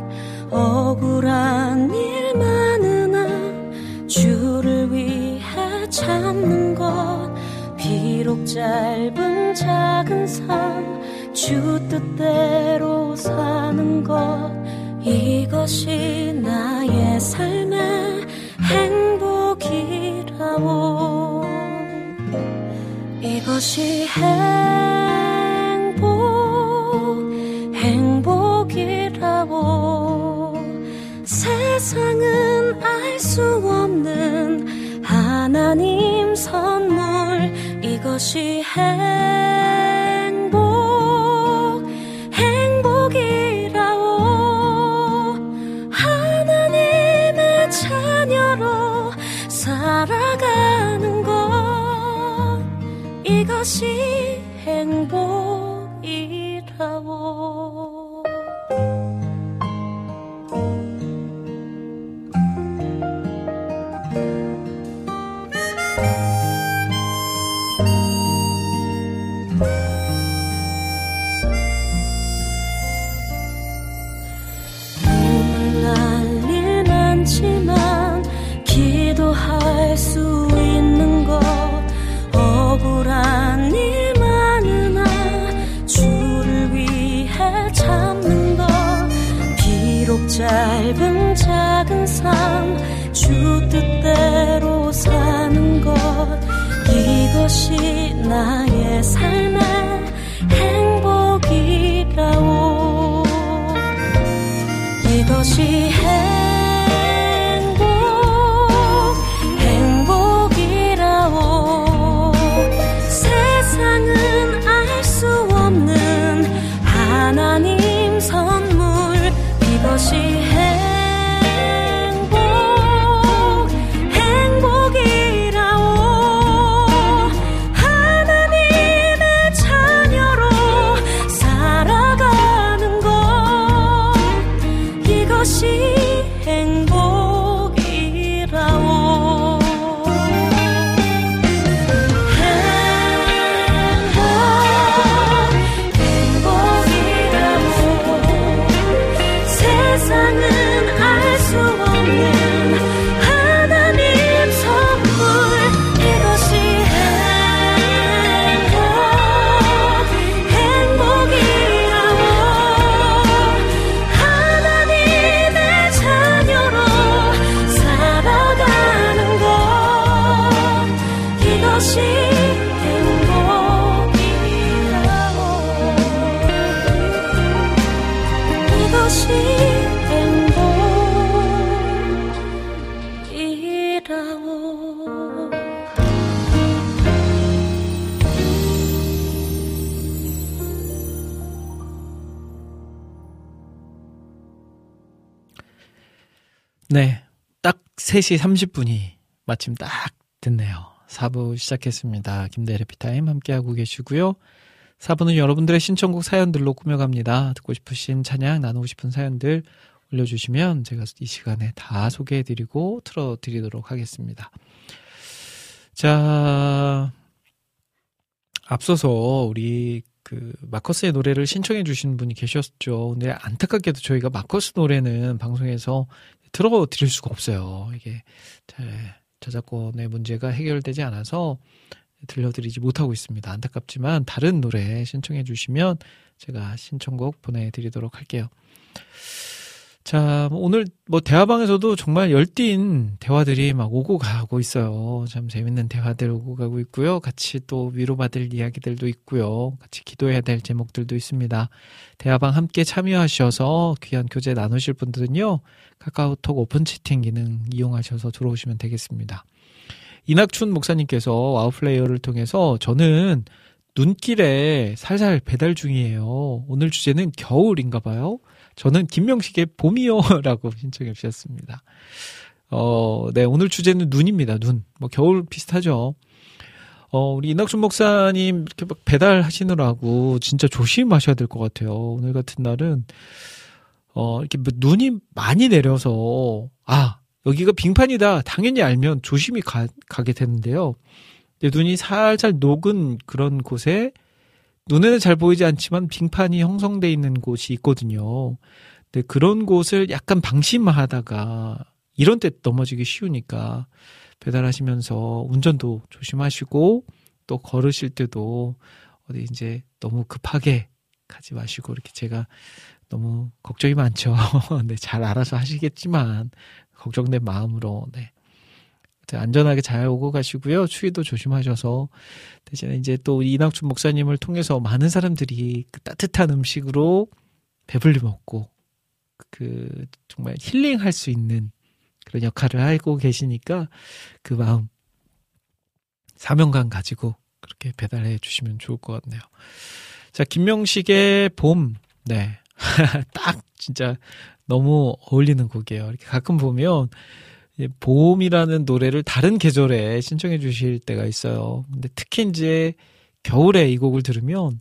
억울한 일 많으나 주를 위해 참는 것, 비록 짧은 작은 삶 주 뜻대로 사는 것, 이것이 나의 삶의 행복이라오. 이것이 행복이라오. 세상은 알 수 없는 하나님 선물, 이것이 행복이라오. 하나님의 자녀로 살아가는 것, 이것이 행복이라오. 기도할 수 있는 것, 억울한 일 많으나 주를 위해 참는 것, 비록 짧은 작은 삶 주 뜻대로 사는 것, 이것이 나의 삶의 행복이라오. 이것이 행복이라오. 세상은 알 수 없는 하나님 선물, 이것이 행복이라오. 하나님의 자녀로 살아가는 것, 이것이 행복이라오. 세상은 알 수 없는 하나님 선물, 이것이 행복이라오. 하나님의 자녀로 살아가는 것, 이것이 행복이라오. 이것이 네, 딱 3시 30분이 마침 딱 됐네요. 4부 시작했습니다. 김대래 피타임 함께하고 계시고요. 4부는 여러분들의 신청곡 사연들로 꾸며갑니다. 듣고 싶으신 찬양, 나누고 싶은 사연들 올려주시면 제가 이 시간에 다 소개해드리고 틀어드리도록 하겠습니다. 자, 앞서서 우리 마커스의 노래를 신청해 주신 분이 계셨죠. 근데 안타깝게도 저희가 마커스 노래는 방송에서 틀어드릴 수가 없어요. 이게 저작권의 문제가 해결되지 않아서 들려드리지 못하고 있습니다. 안타깝지만 다른 노래 신청해 주시면 제가 신청곡 보내드리도록 할게요. 자, 오늘 대화방에서도 정말 열띤 대화들이 막 오고 가고 있어요. 참 재밌는 대화들 오고 가고 있고요. 같이 또 위로받을 이야기들도 있고요. 같이 기도해야 될 제목들도 있습니다. 대화방 함께 참여하셔서 귀한 교제 나누실 분들은요, 카카오톡 오픈 채팅 기능 이용하셔서 들어오시면 되겠습니다. 이낙춘 목사님께서 와우플레이어를 통해서 저는 눈길에 살살 배달 중이에요. 오늘 주제는 겨울인가 봐요. 저는 김명식의 봄이요 라고 신청해 주셨습니다. 네, 오늘 주제는 눈입니다. 눈. 겨울 비슷하죠. 우리 이낙춘 목사님 이렇게 막 배달하시느라고 진짜 조심하셔야 될 것 같아요. 오늘 같은 날은 이렇게 뭐 눈이 많이 내려서, 여기가 빙판이다. 당연히 알면 조심히 가게 되는데요. 근데 눈이 살살 녹은 그런 곳에 눈에는 잘 보이지 않지만 빙판이 형성돼 있는 곳이 있거든요. 근데 그런 곳을 약간 방심하다가 이런 때 넘어지기 쉬우니까 배달하시면서 운전도 조심하시고 또 걸으실 때도 어디 이제 너무 급하게 가지 마시고 이렇게 제가 너무 걱정이 많죠. 네, 잘 알아서 하시겠지만 걱정된 마음으로 네. 안전하게 잘 오고 가시고요. 추위도 조심하셔서 대신에 이제 또 이낙춘 목사님을 통해서 많은 사람들이 그 따뜻한 음식으로 배불리 먹고 그 정말 힐링할 수 있는 그런 역할을 하고 계시니까 그 마음 사명감 가지고 그렇게 배달해 주시면 좋을 것 같네요. 자, 김명식의 봄. 네. 딱 진짜 너무 어울리는 곡이에요. 이렇게 가끔 보면 봄이라는 노래를 다른 계절에 신청해 주실 때가 있어요. 근데 특히 이제 겨울에 이 곡을 들으면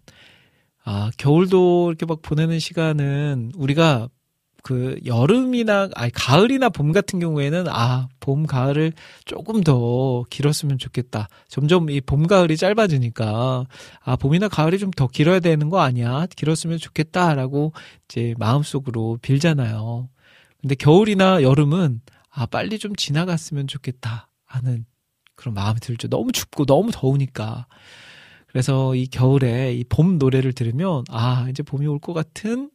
겨울도 이렇게 막 보내는 시간은 우리가 그 여름이나 가을이나 봄 같은 경우에는 봄 가을을 조금 더 길었으면 좋겠다. 점점 이 봄 가을이 짧아지니까 봄이나 가을이 좀 더 길어야 되는 거 아니야? 길었으면 좋겠다라고 이제 마음속으로 빌잖아요. 근데 겨울이나 여름은 빨리 좀 지나갔으면 좋겠다 하는 그런 마음이 들죠. 너무 춥고 너무 더우니까. 그래서 이 겨울에 이 봄 노래를 들으면 이제 봄이 올 것 같은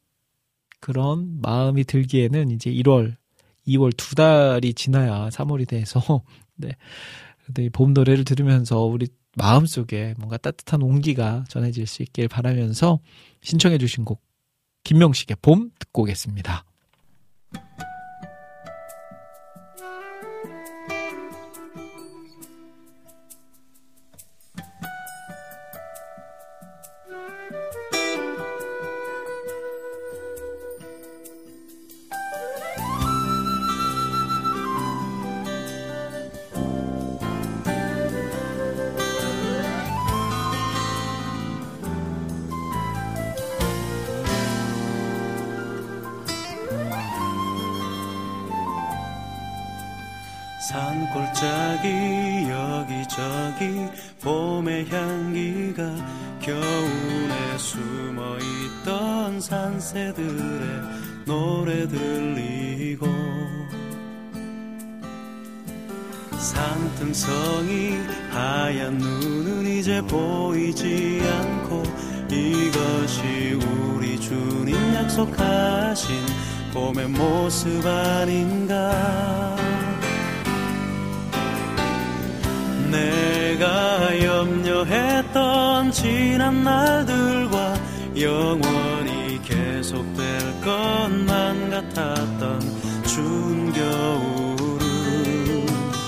그런 마음이 들기에는 이제 1월, 2월 2달이 지나야 3월이 돼서 네. 근데 이 봄 노래를 들으면서 우리 마음속에 뭔가 따뜻한 온기가 전해질 수 있길 바라면서 신청해 주신 곡 김명식의 봄 듣고 오겠습니다. 산골짜기 여기저기 봄의 향기가 겨울에 숨어있던 산새들의 노래 들리고 산등성이 하얀 눈은 이제 보이지 않고 이것이 우리 주님 약속하신 봄의 모습 아닌가. 내가 염려했던 지난 날들과 영원히 계속될 것만 같았던 추운 겨울은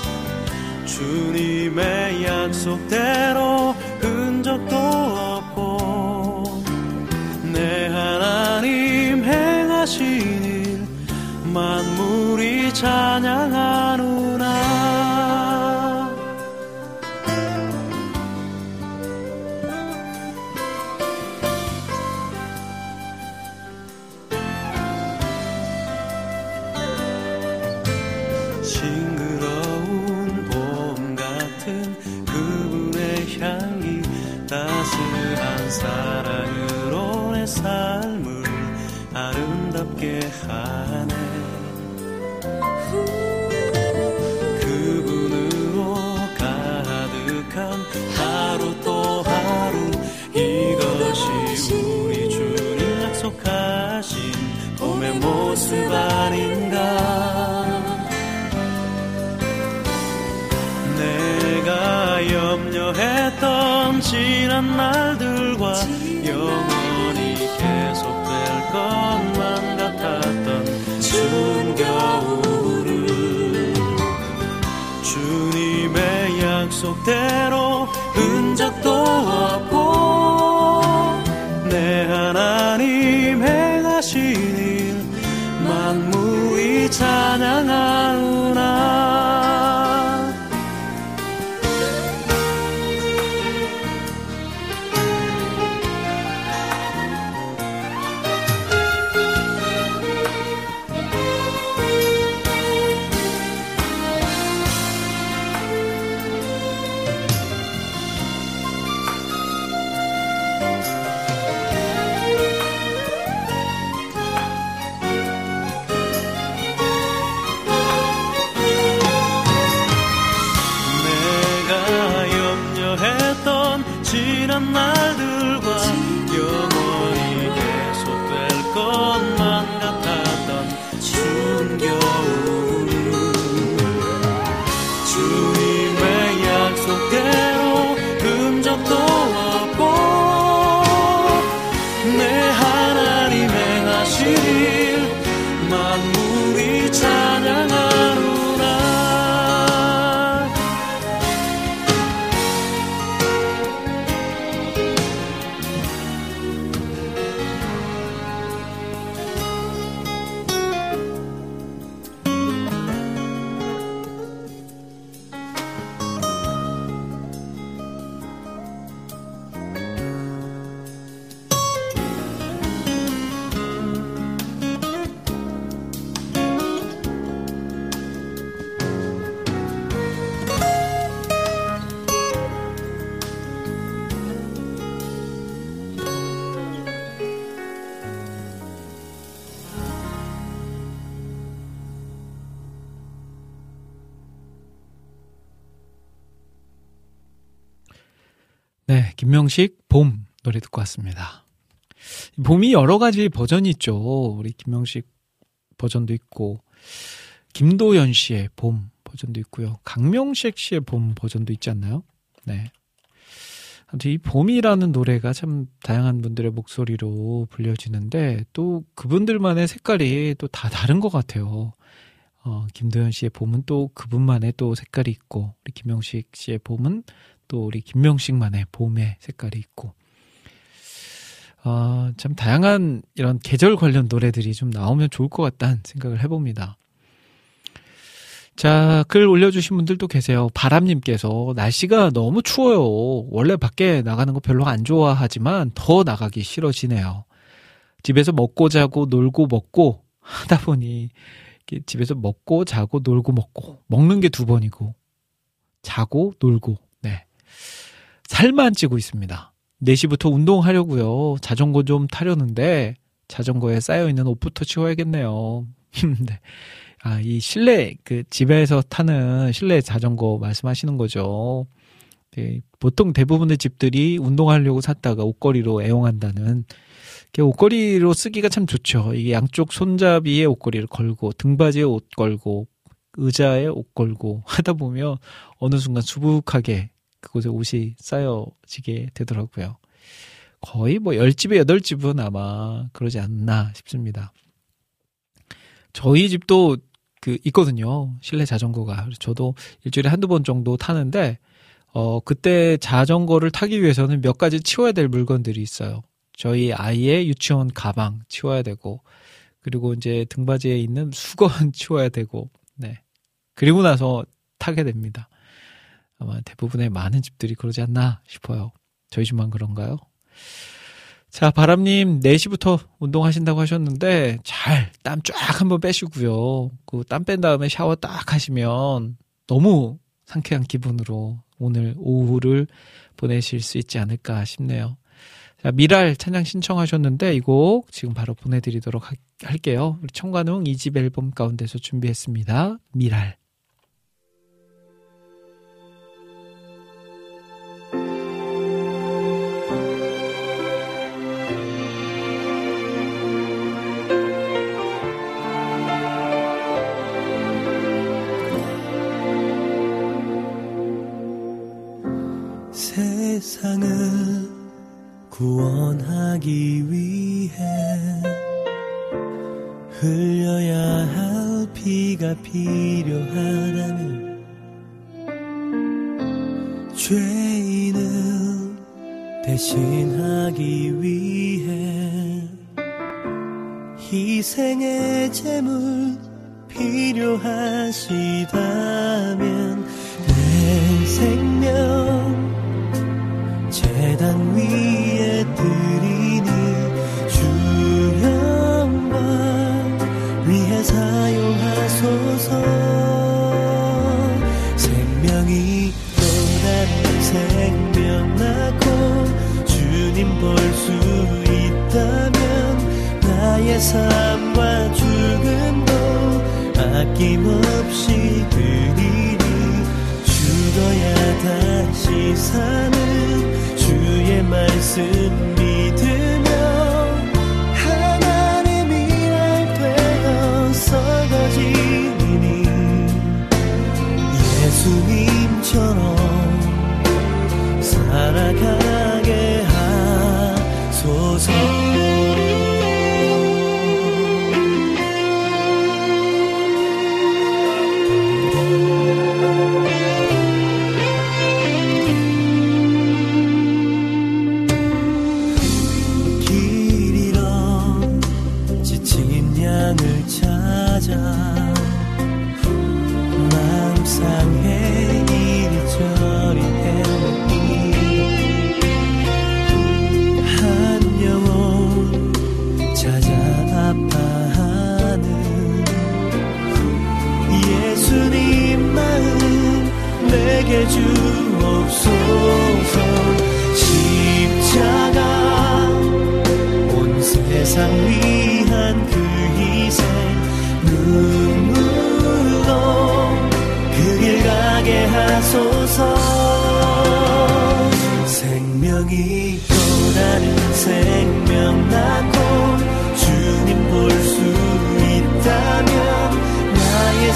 주님의 약속대로 흔적도 없고 내 하나님 행하신 일 만물이 찬양하노라. 싱그러운 봄 같은 그분의 향기 따스한 사랑으로 내 삶을 아름답게 하네. 그분으로 가득한 하루 또 하루 이것이 우리 주님 약속하신 봄의 모습 아닌가. 내가 염려했던 지난 날들과 영원히 계속될 것만 같았던 추운 겨울은 주님의 약속대로 흔적도 없고 내 하나님 행하신 일 만물이 찬양하노라. 찬양하노라. 네, 김명식 봄 노래 듣고 왔습니다. 봄이 여러 가지 버전이 있죠. 우리 김명식 버전도 있고 김도연 씨의 봄 버전도 있고요. 강명식 씨의 봄 버전도 있지 않나요? 네. 아무튼 이 봄이라는 노래가 참 다양한 분들의 목소리로 불려지는데 또 그분들만의 색깔이 또 다 다른 것 같아요. 김도연 씨의 봄은 또 그분만의 또 색깔이 있고 우리 김명식 씨의 봄은 또 우리 김명식만의 봄의 색깔이 있고 참 다양한 이런 계절 관련 노래들이 좀 나오면 좋을 것 같다는 생각을 해봅니다. 자, 글 올려주신 분들도 계세요. 바람님께서 날씨가 너무 추워요. 원래 밖에 나가는 거 별로 안 좋아하지만 더 나가기 싫어지네요. 집에서 먹고 자고 놀고 먹고 하다 보니 집에서 먹고 자고 놀고 먹는 게 2번이고 자고 놀고 네. 살만 찌고 있습니다. 4시부터 운동하려고요. 자전거 좀 타려는데 자전거에 쌓여있는 옷부터 치워야겠네요. 네. 이 실내 집에서 타는 실내 자전거 말씀하시는 거죠. 네, 보통 대부분의 집들이 운동하려고 샀다가 옷걸이로 애용한다는 옷걸이로 쓰기가 참 좋죠. 이게 양쪽 손잡이에 옷걸이를 걸고 등받이에 옷 걸고 의자에 옷 걸고 하다 보면 어느 순간 수북하게 그곳에 옷이 쌓여지게 되더라고요. 거의 10집에 8집은 아마 그러지 않나 싶습니다. 저희 집도 있거든요. 실내 자전거가. 저도 일주일에 1-2번 정도 타는데, 그때 자전거를 타기 위해서는 몇 가지 치워야 될 물건들이 있어요. 저희 아이의 유치원 가방 치워야 되고, 그리고 이제 등받이에 있는 수건 치워야 되고, 네. 그리고 나서 타게 됩니다. 아마 대부분의 많은 집들이 그러지 않나 싶어요. 저희 집만 그런가요? 자, 바람님 4시부터 운동하신다고 하셨는데 잘 땀 쫙 한번 빼시고요. 그 땀 뺀 다음에 샤워 딱 하시면 너무 상쾌한 기분으로 오늘 오후를 보내실 수 있지 않을까 싶네요. 자, 미랄 찬양 신청하셨는데 이 곡 지금 바로 보내드리도록 할게요. 우리 청관웅 2집 앨범 가운데서 준비했습니다. 미랄. 세상을 구원하기 위해 흘려야 할 피가 필요하다면 죄인을 대신하기 위해 희생의 제물 필요하시다면 내 생명 제단 위에 드리니 주 영광 위해 사용하소서. 생명이 또 다른 생명 낳고 주님 볼 수 있다면 나의 삶과 죽음도 아낌없이 드리니 죽어야 다시 사는 주의 말씀 믿으며 하나님이 알 되어 썩어지니 예수님처럼 살아가게 하소서.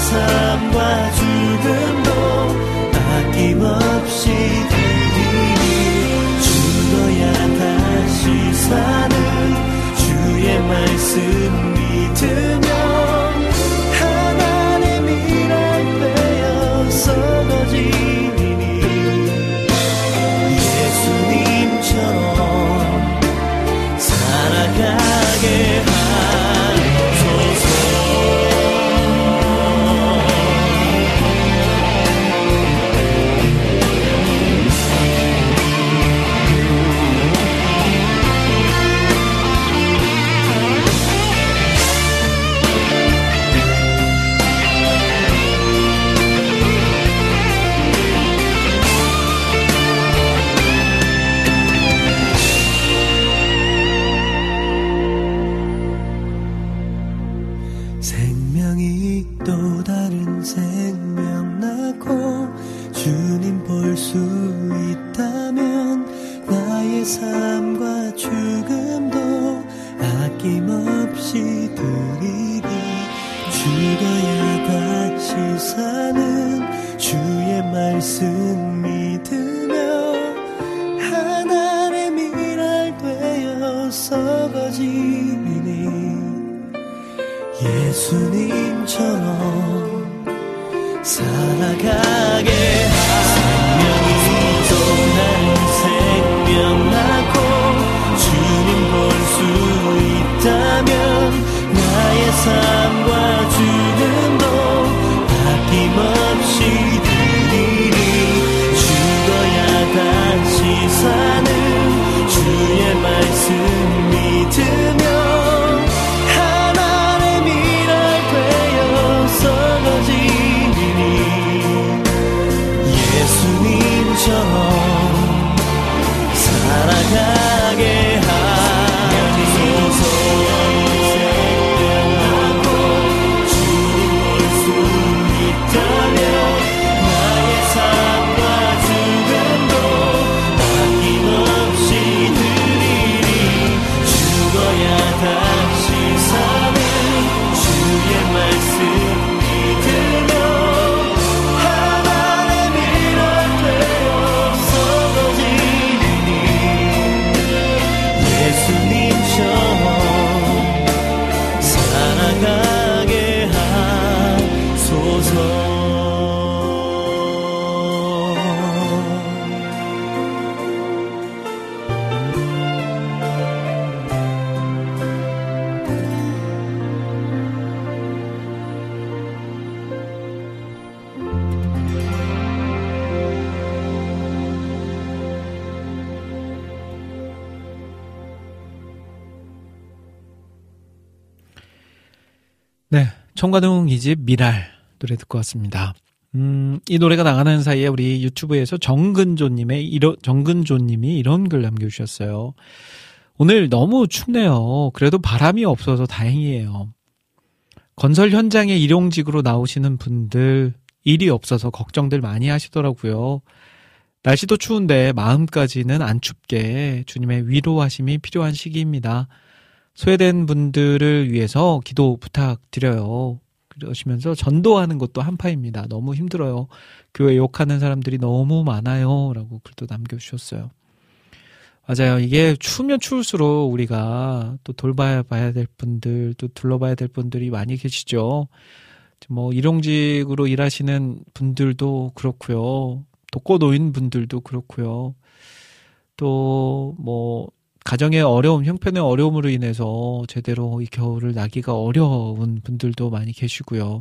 삶과 죽음도 아낌없이 드리리 죽어야 다시 사는 주의 말씀 믿으며 하나님 일할 때여서 거지니 예수님처럼 살아가게 하소서. 생명이 또 다른 생명 낳고 주님 볼 수 있다면 나의 삶과 죽음도 아낌없이 드리리 죽어야 다시 사는 주의 말씀 믿으며 하나님 일할 되어서 거지니 예수님처럼 살아가게 생명이 또 다른 생명 낳고 주님 볼 수 있다면 나의 삶과 죽음도 아낌없이 드리리 죽어야 다시 사는 주의 말씀 믿으며 예수님처럼 살아가게 하소서. 생명하고 주님 볼 수 있다면 나의 삶과 죽음도 아낌없이 드리리 죽어야 다시 사는 주의 말씀 믿으며 예수님처럼 살아가게 하소서. 네, 청가동 2집 미랄 노래 듣고 왔습니다. 이 노래가 나가는 사이에 우리 유튜브에서 정근조님이 이런 글 남겨주셨어요. 오늘 너무 춥네요. 그래도 바람이 없어서 다행이에요. 건설 현장에 일용직으로 나오시는 분들 일이 없어서 걱정들 많이 하시더라고요. 날씨도 추운데 마음까지는 안 춥게 주님의 위로하심이 필요한 시기입니다. 소외된 분들을 위해서 기도 부탁드려요. 그러시면서 전도하는 것도 한파입니다. 너무 힘들어요. 교회 욕하는 사람들이 너무 많아요. 라고 글도 남겨주셨어요. 맞아요. 이게 추우면 추울수록 우리가 또 돌봐야 될 분들, 또 둘러봐야 될 분들이 많이 계시죠. 뭐 일용직으로 일하시는 분들도 그렇고요. 독거노인 분들도 그렇고요. 또 뭐 가정의 어려움, 형편의 어려움으로 인해서 제대로 이 겨울을 나기가 어려운 분들도 많이 계시고요.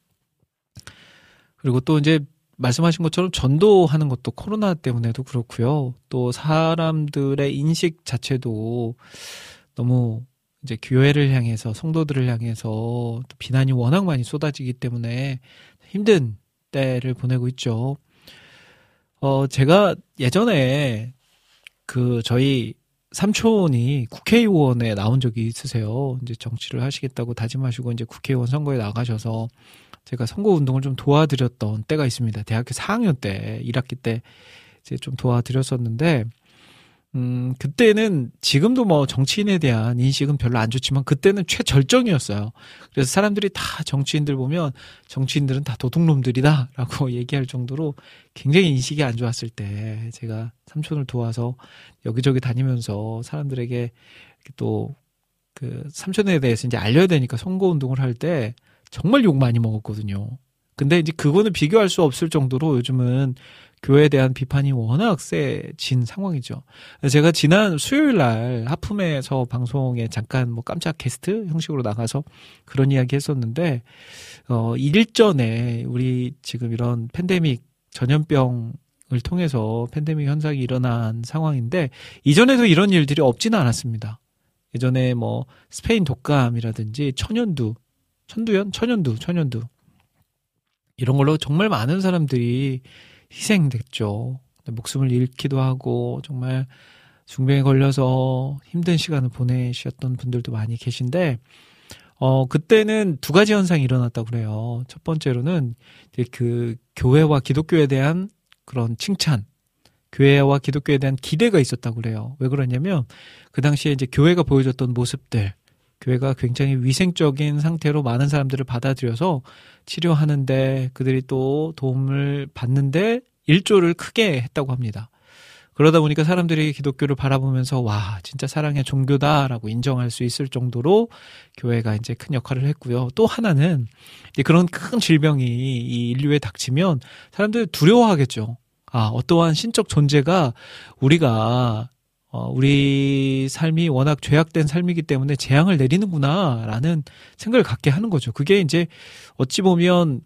그리고 또 이제 말씀하신 것처럼 전도하는 것도 코로나 때문에도 그렇고요. 또 사람들의 인식 자체도 너무 이제 교회를 향해서, 성도들을 향해서 또 비난이 워낙 많이 쏟아지기 때문에 힘든 때를 보내고 있죠. 제가 예전에 저희 삼촌이 국회의원에 나온 적이 있으세요. 이제 정치를 하시겠다고 다짐하시고 이제 국회의원 선거에 나가셔서 제가 선거 운동을 좀 도와드렸던 때가 있습니다. 대학교 4학년 때, 1학기 때 이제 좀 도와드렸었는데, 그때는 지금도 뭐 정치인에 대한 인식은 별로 안 좋지만 그때는 최절정이었어요. 그래서 사람들이 다 정치인들 보면 정치인들은 다 도둑놈들이다라고 얘기할 정도로 굉장히 인식이 안 좋았을 때 제가 삼촌을 도와서 여기저기 다니면서 사람들에게 또 그 삼촌에 대해서 이제 알려야 되니까 선거운동을 할 때 정말 욕 많이 먹었거든요. 근데 이제 그거는 비교할 수 없을 정도로 요즘은 교회에 대한 비판이 워낙 세진 상황이죠. 제가 지난 수요일 날 하품에서 방송에 잠깐 뭐 깜짝 게스트 형식으로 나가서 그런 이야기 했었는데, 일전에 우리 지금 이런 팬데믹 전염병을 통해서 팬데믹 현상이 일어난 상황인데, 이전에도 이런 일들이 없지는 않았습니다. 예전에 뭐 스페인 독감이라든지 천연두 이런 걸로 정말 많은 사람들이 희생됐죠. 목숨을 잃기도 하고 정말 중병에 걸려서 힘든 시간을 보내셨던 분들도 많이 계신데, 그때는 두 가지 현상이 일어났다고 그래요. 첫 번째로는 그 교회와 기독교에 대한 그런 칭찬, 교회와 기독교에 대한 기대가 있었다고 그래요. 왜 그러냐면 그 당시에 이제 교회가 보여줬던 모습들, 교회가 굉장히 위생적인 상태로 많은 사람들을 받아들여서 치료하는데 그들이 또 도움을 받는데 일조를 크게 했다고 합니다. 그러다 보니까 사람들이 기독교를 바라보면서 와, 진짜 사랑의 종교다라고 인정할 수 있을 정도로 교회가 이제 큰 역할을 했고요. 또 하나는 이제 그런 큰 질병이 이 인류에 닥치면 사람들이 두려워하겠죠. 아, 어떠한 신적 존재가 우리가 우리 삶이 워낙 죄악된 삶이기 때문에 재앙을 내리는구나라는 생각을 갖게 하는 거죠. 그게 이제 어찌 보면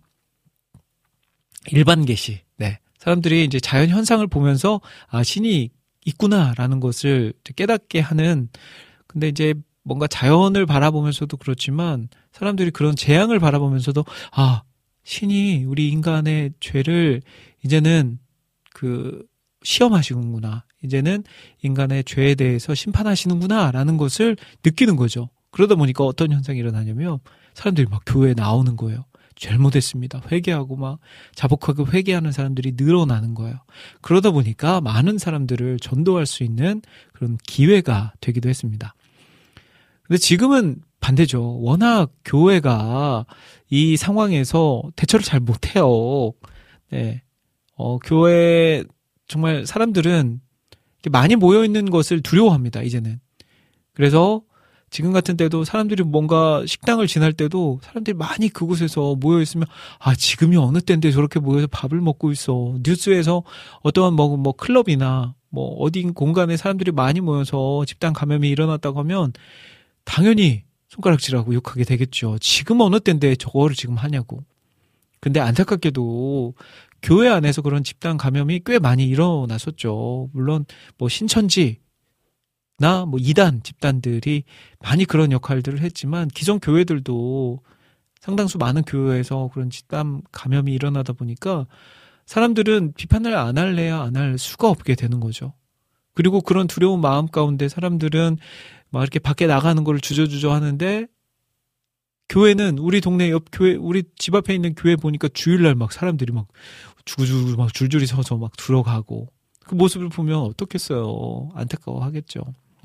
일반 계시. 네. 사람들이 이제 자연 현상을 보면서 아, 신이 있구나라는 것을 깨닫게 하는. 근데 이제 뭔가 자연을 바라보면서도 그렇지만 사람들이 그런 재앙을 바라보면서도 아, 신이 우리 인간의 죄를 이제는 시험하시는구나. 이제는 인간의 죄에 대해서 심판하시는구나라는 것을 느끼는 거죠. 그러다 보니까 어떤 현상이 일어나냐면 사람들이 막 교회에 나오는 거예요. 잘못했습니다. 회개하고 막 자복하게 회개하는 사람들이 늘어나는 거예요. 그러다 보니까 많은 사람들을 전도할 수 있는 그런 기회가 되기도 했습니다. 근데 지금은 반대죠. 워낙 교회가 이 상황에서 대처를 잘 못해요. 네. 교회 정말 사람들은 많이 모여있는 것을 두려워합니다, 이제는. 그래서 지금 같은 때도 사람들이 뭔가 식당을 지날 때도 사람들이 많이 그곳에서 모여있으면 아, 지금이 어느 때인데 저렇게 모여서 밥을 먹고 있어. 뉴스에서 어떠한 뭐 클럽이나 뭐 어디 공간에 사람들이 많이 모여서 집단 감염이 일어났다고 하면 당연히 손가락질하고 욕하게 되겠죠. 지금 어느 때인데 저거를 지금 하냐고. 근데 안타깝게도 교회 안에서 그런 집단 감염이 꽤 많이 일어났었죠. 물론 뭐 신천지나 뭐 이단 집단들이 많이 그런 역할들을 했지만 기존 교회들도 상당수 많은 교회에서 그런 집단 감염이 일어나다 보니까 사람들은 비판을 안 할래야 안 할 수가 없게 되는 거죠. 그리고 그런 두려운 마음 가운데 사람들은 막 이렇게 밖에 나가는 걸 주저주저 하는데 교회는 우리 동네 옆 교회, 우리 집 앞에 있는 교회 보니까 주일날 막 사람들이 막 주구주구 막 줄줄이 서서 막 들어가고 그 모습을 보면 어떻겠어요. 안타까워 하겠죠.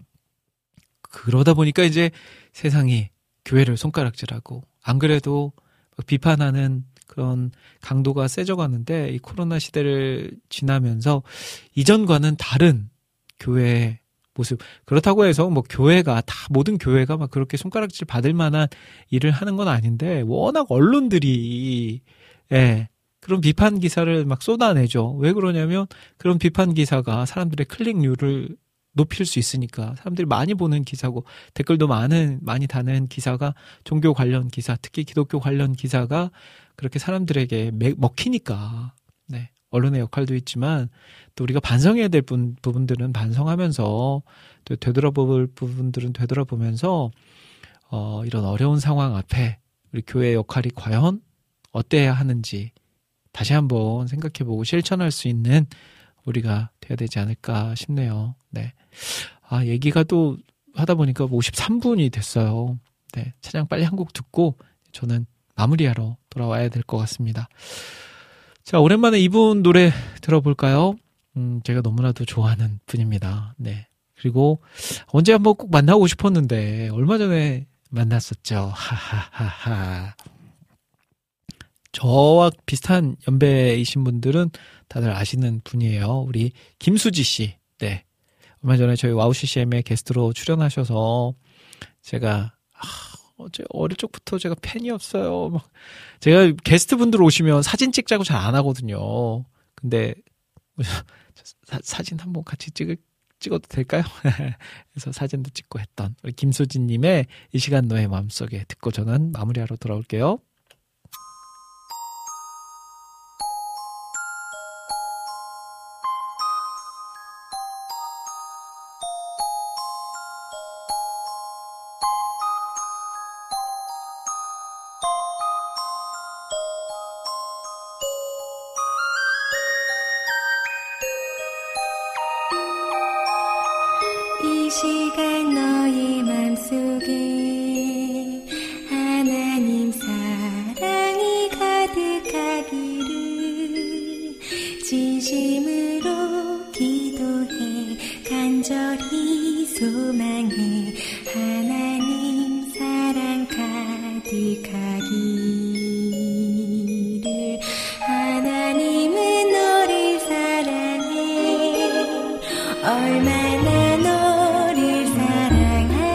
그러다 보니까 이제 세상이 교회를 손가락질하고 안 그래도 비판하는 그런 강도가 세져가는데 이 코로나 시대를 지나면서 이전과는 다른 교회의 모습. 그렇다고 해서 뭐 교회가 다 모든 교회가 막 그렇게 손가락질 받을 만한 일을 하는 건 아닌데 워낙 언론들이 그런 비판 기사를 막 쏟아내죠. 왜 그러냐면 그런 비판 기사가 사람들의 클릭률을 높일 수 있으니까. 사람들이 많이 보는 기사고 댓글도 많이 다는 기사가 종교 관련 기사, 특히 기독교 관련 기사가 그렇게 사람들에게 먹히니까. 네. 언론의 역할도 있지만 또 우리가 반성해야 될 부분들은 반성하면서 또 되돌아볼 부분들은 되돌아보면서 이런 어려운 상황 앞에 우리 교회의 역할이 과연 어때야 하는지 다시 한번 생각해보고 실천할 수 있는 우리가 돼야 되지 않을까 싶네요. 네. 아, 얘기가 또 하다 보니까 53분이 됐어요. 네. 찬양 빨리 한 곡 듣고 저는 마무리하러 돌아와야 될 것 같습니다. 자, 오랜만에 이분 노래 들어볼까요? 제가 너무나도 좋아하는 분입니다. 네. 그리고 언제 한번 꼭 만나고 싶었는데 얼마 전에 만났었죠. 하하하하. 저와 비슷한 연배이신 분들은 다들 아시는 분이에요. 우리 김수지 씨. 네. 얼마 전에 저희 와우 CCM에 게스트로 출연하셔서 제가 어제 어릴 적부터 제가 팬이었어요. 막 제가 게스트 분들 오시면 사진 찍자고 잘 안 하거든요. 근데 사진 한번 같이 찍어도 될까요? 그래서 사진도 찍고 했던 우리 김수진님의 이 시간 너의 마음속에 듣고 저는 마무리하러 돌아올게요. 이 시간 너의 맘속에 하나님 사랑이 가득하기를 진심으로 기도해 간절히 소망해 하나님 사랑 가득하기를 하나님은 너를 사랑해 얼마나 너를 사랑하는지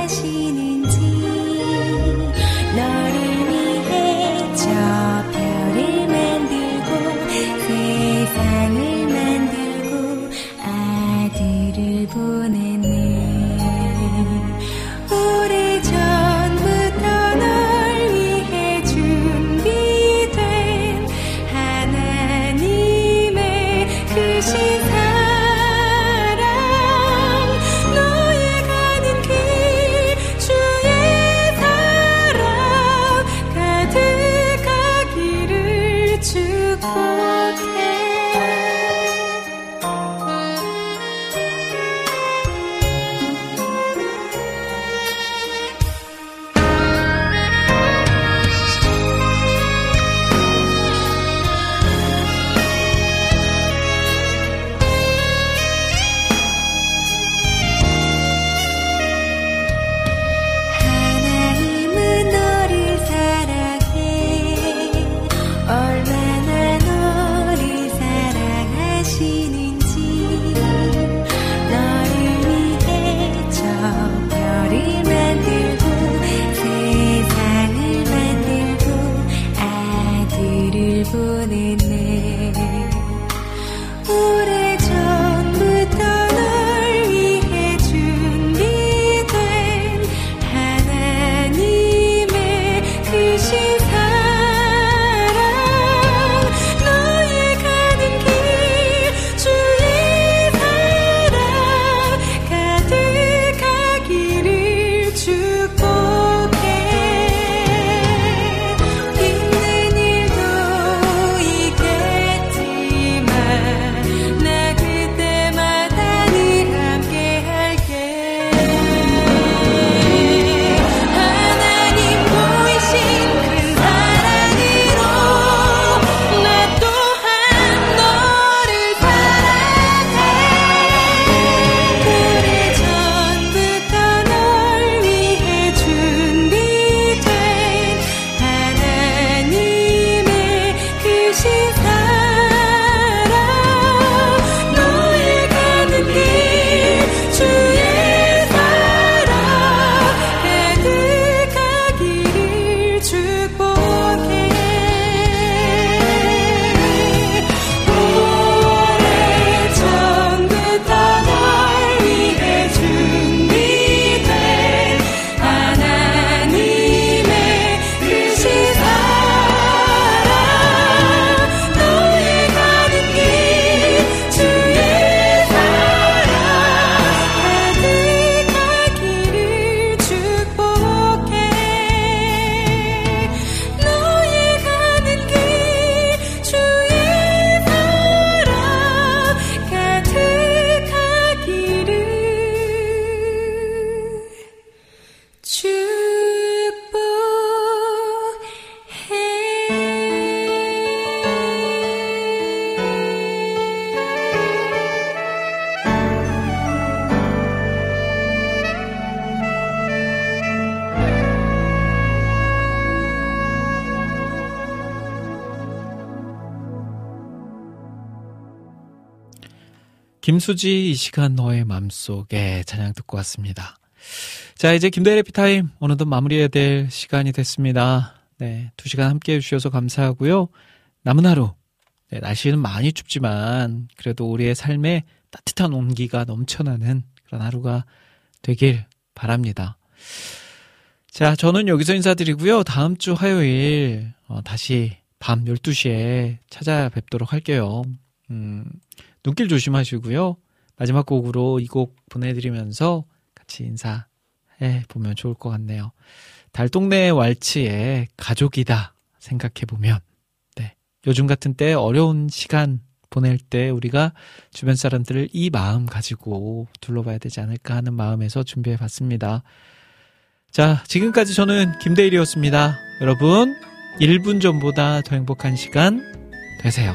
김수지 이 시간 너의 맘속에 찬양 듣고 왔습니다. 자, 이제 김대일 해피타임 어느덧 마무리해야 될 시간이 됐습니다. 네, 2시간 함께 해주셔서 감사하고요. 남은 하루, 네, 날씨는 많이 춥지만 그래도 우리의 삶에 따뜻한 온기가 넘쳐나는 그런 하루가 되길 바랍니다. 자, 저는 여기서 인사드리고요. 다음 주 화요일 다시 밤 12시에 찾아뵙도록 할게요. 눈길 조심하시고요. 마지막 곡으로 이 곡 보내드리면서 같이 인사해 보면 좋을 것 같네요. 달동네 왈츠의 가족이다 생각해보면, 네, 요즘 같은 때 어려운 시간 보낼 때 우리가 주변 사람들을 이 마음 가지고 둘러봐야 되지 않을까 하는 마음에서 준비해봤습니다. 자, 지금까지 저는 김대일이었습니다. 여러분, 1분 전보다 더 행복한 시간 되세요.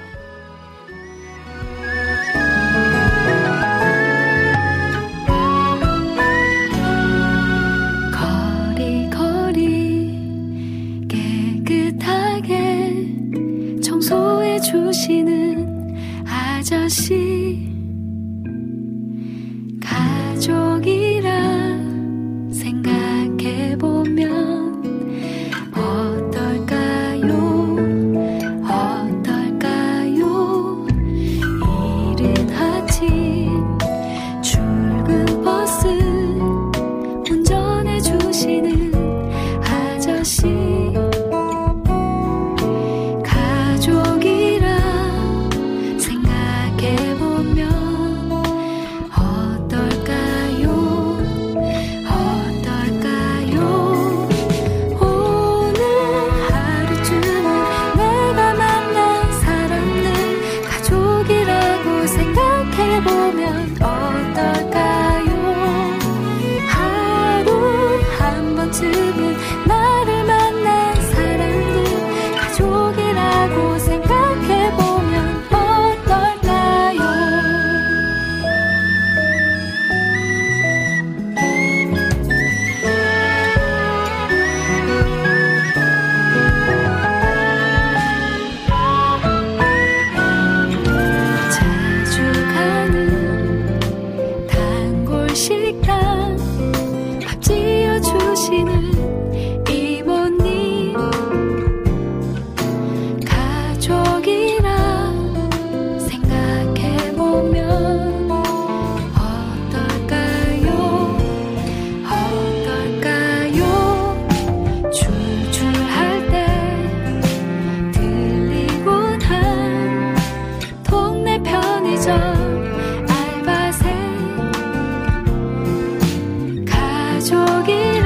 거리거리 깨끗하게 청소해 주시는 아저씨, 가족이라 생각해보면 어떨까요? 어떨까요? 이른 아침 출근 버스 운전해 주시는 아저씨, 가족이라 생각해보면 어떨까요? 어떨까요? 오늘 하루쯤은 내가 만난 사람들 가족이라고 생각해보면 어떨까요? 하루 한 번쯤은 나를 만난 사람들 가족이라고 생각해보면 어떨까요? 자주 가는 단골 식당 밥 지어주시는 이모님, 가족이라 생각해보면 어떨까요? 어떨까요? 출출할 때 들리곤 한 동네 편의점 알바생, 가족이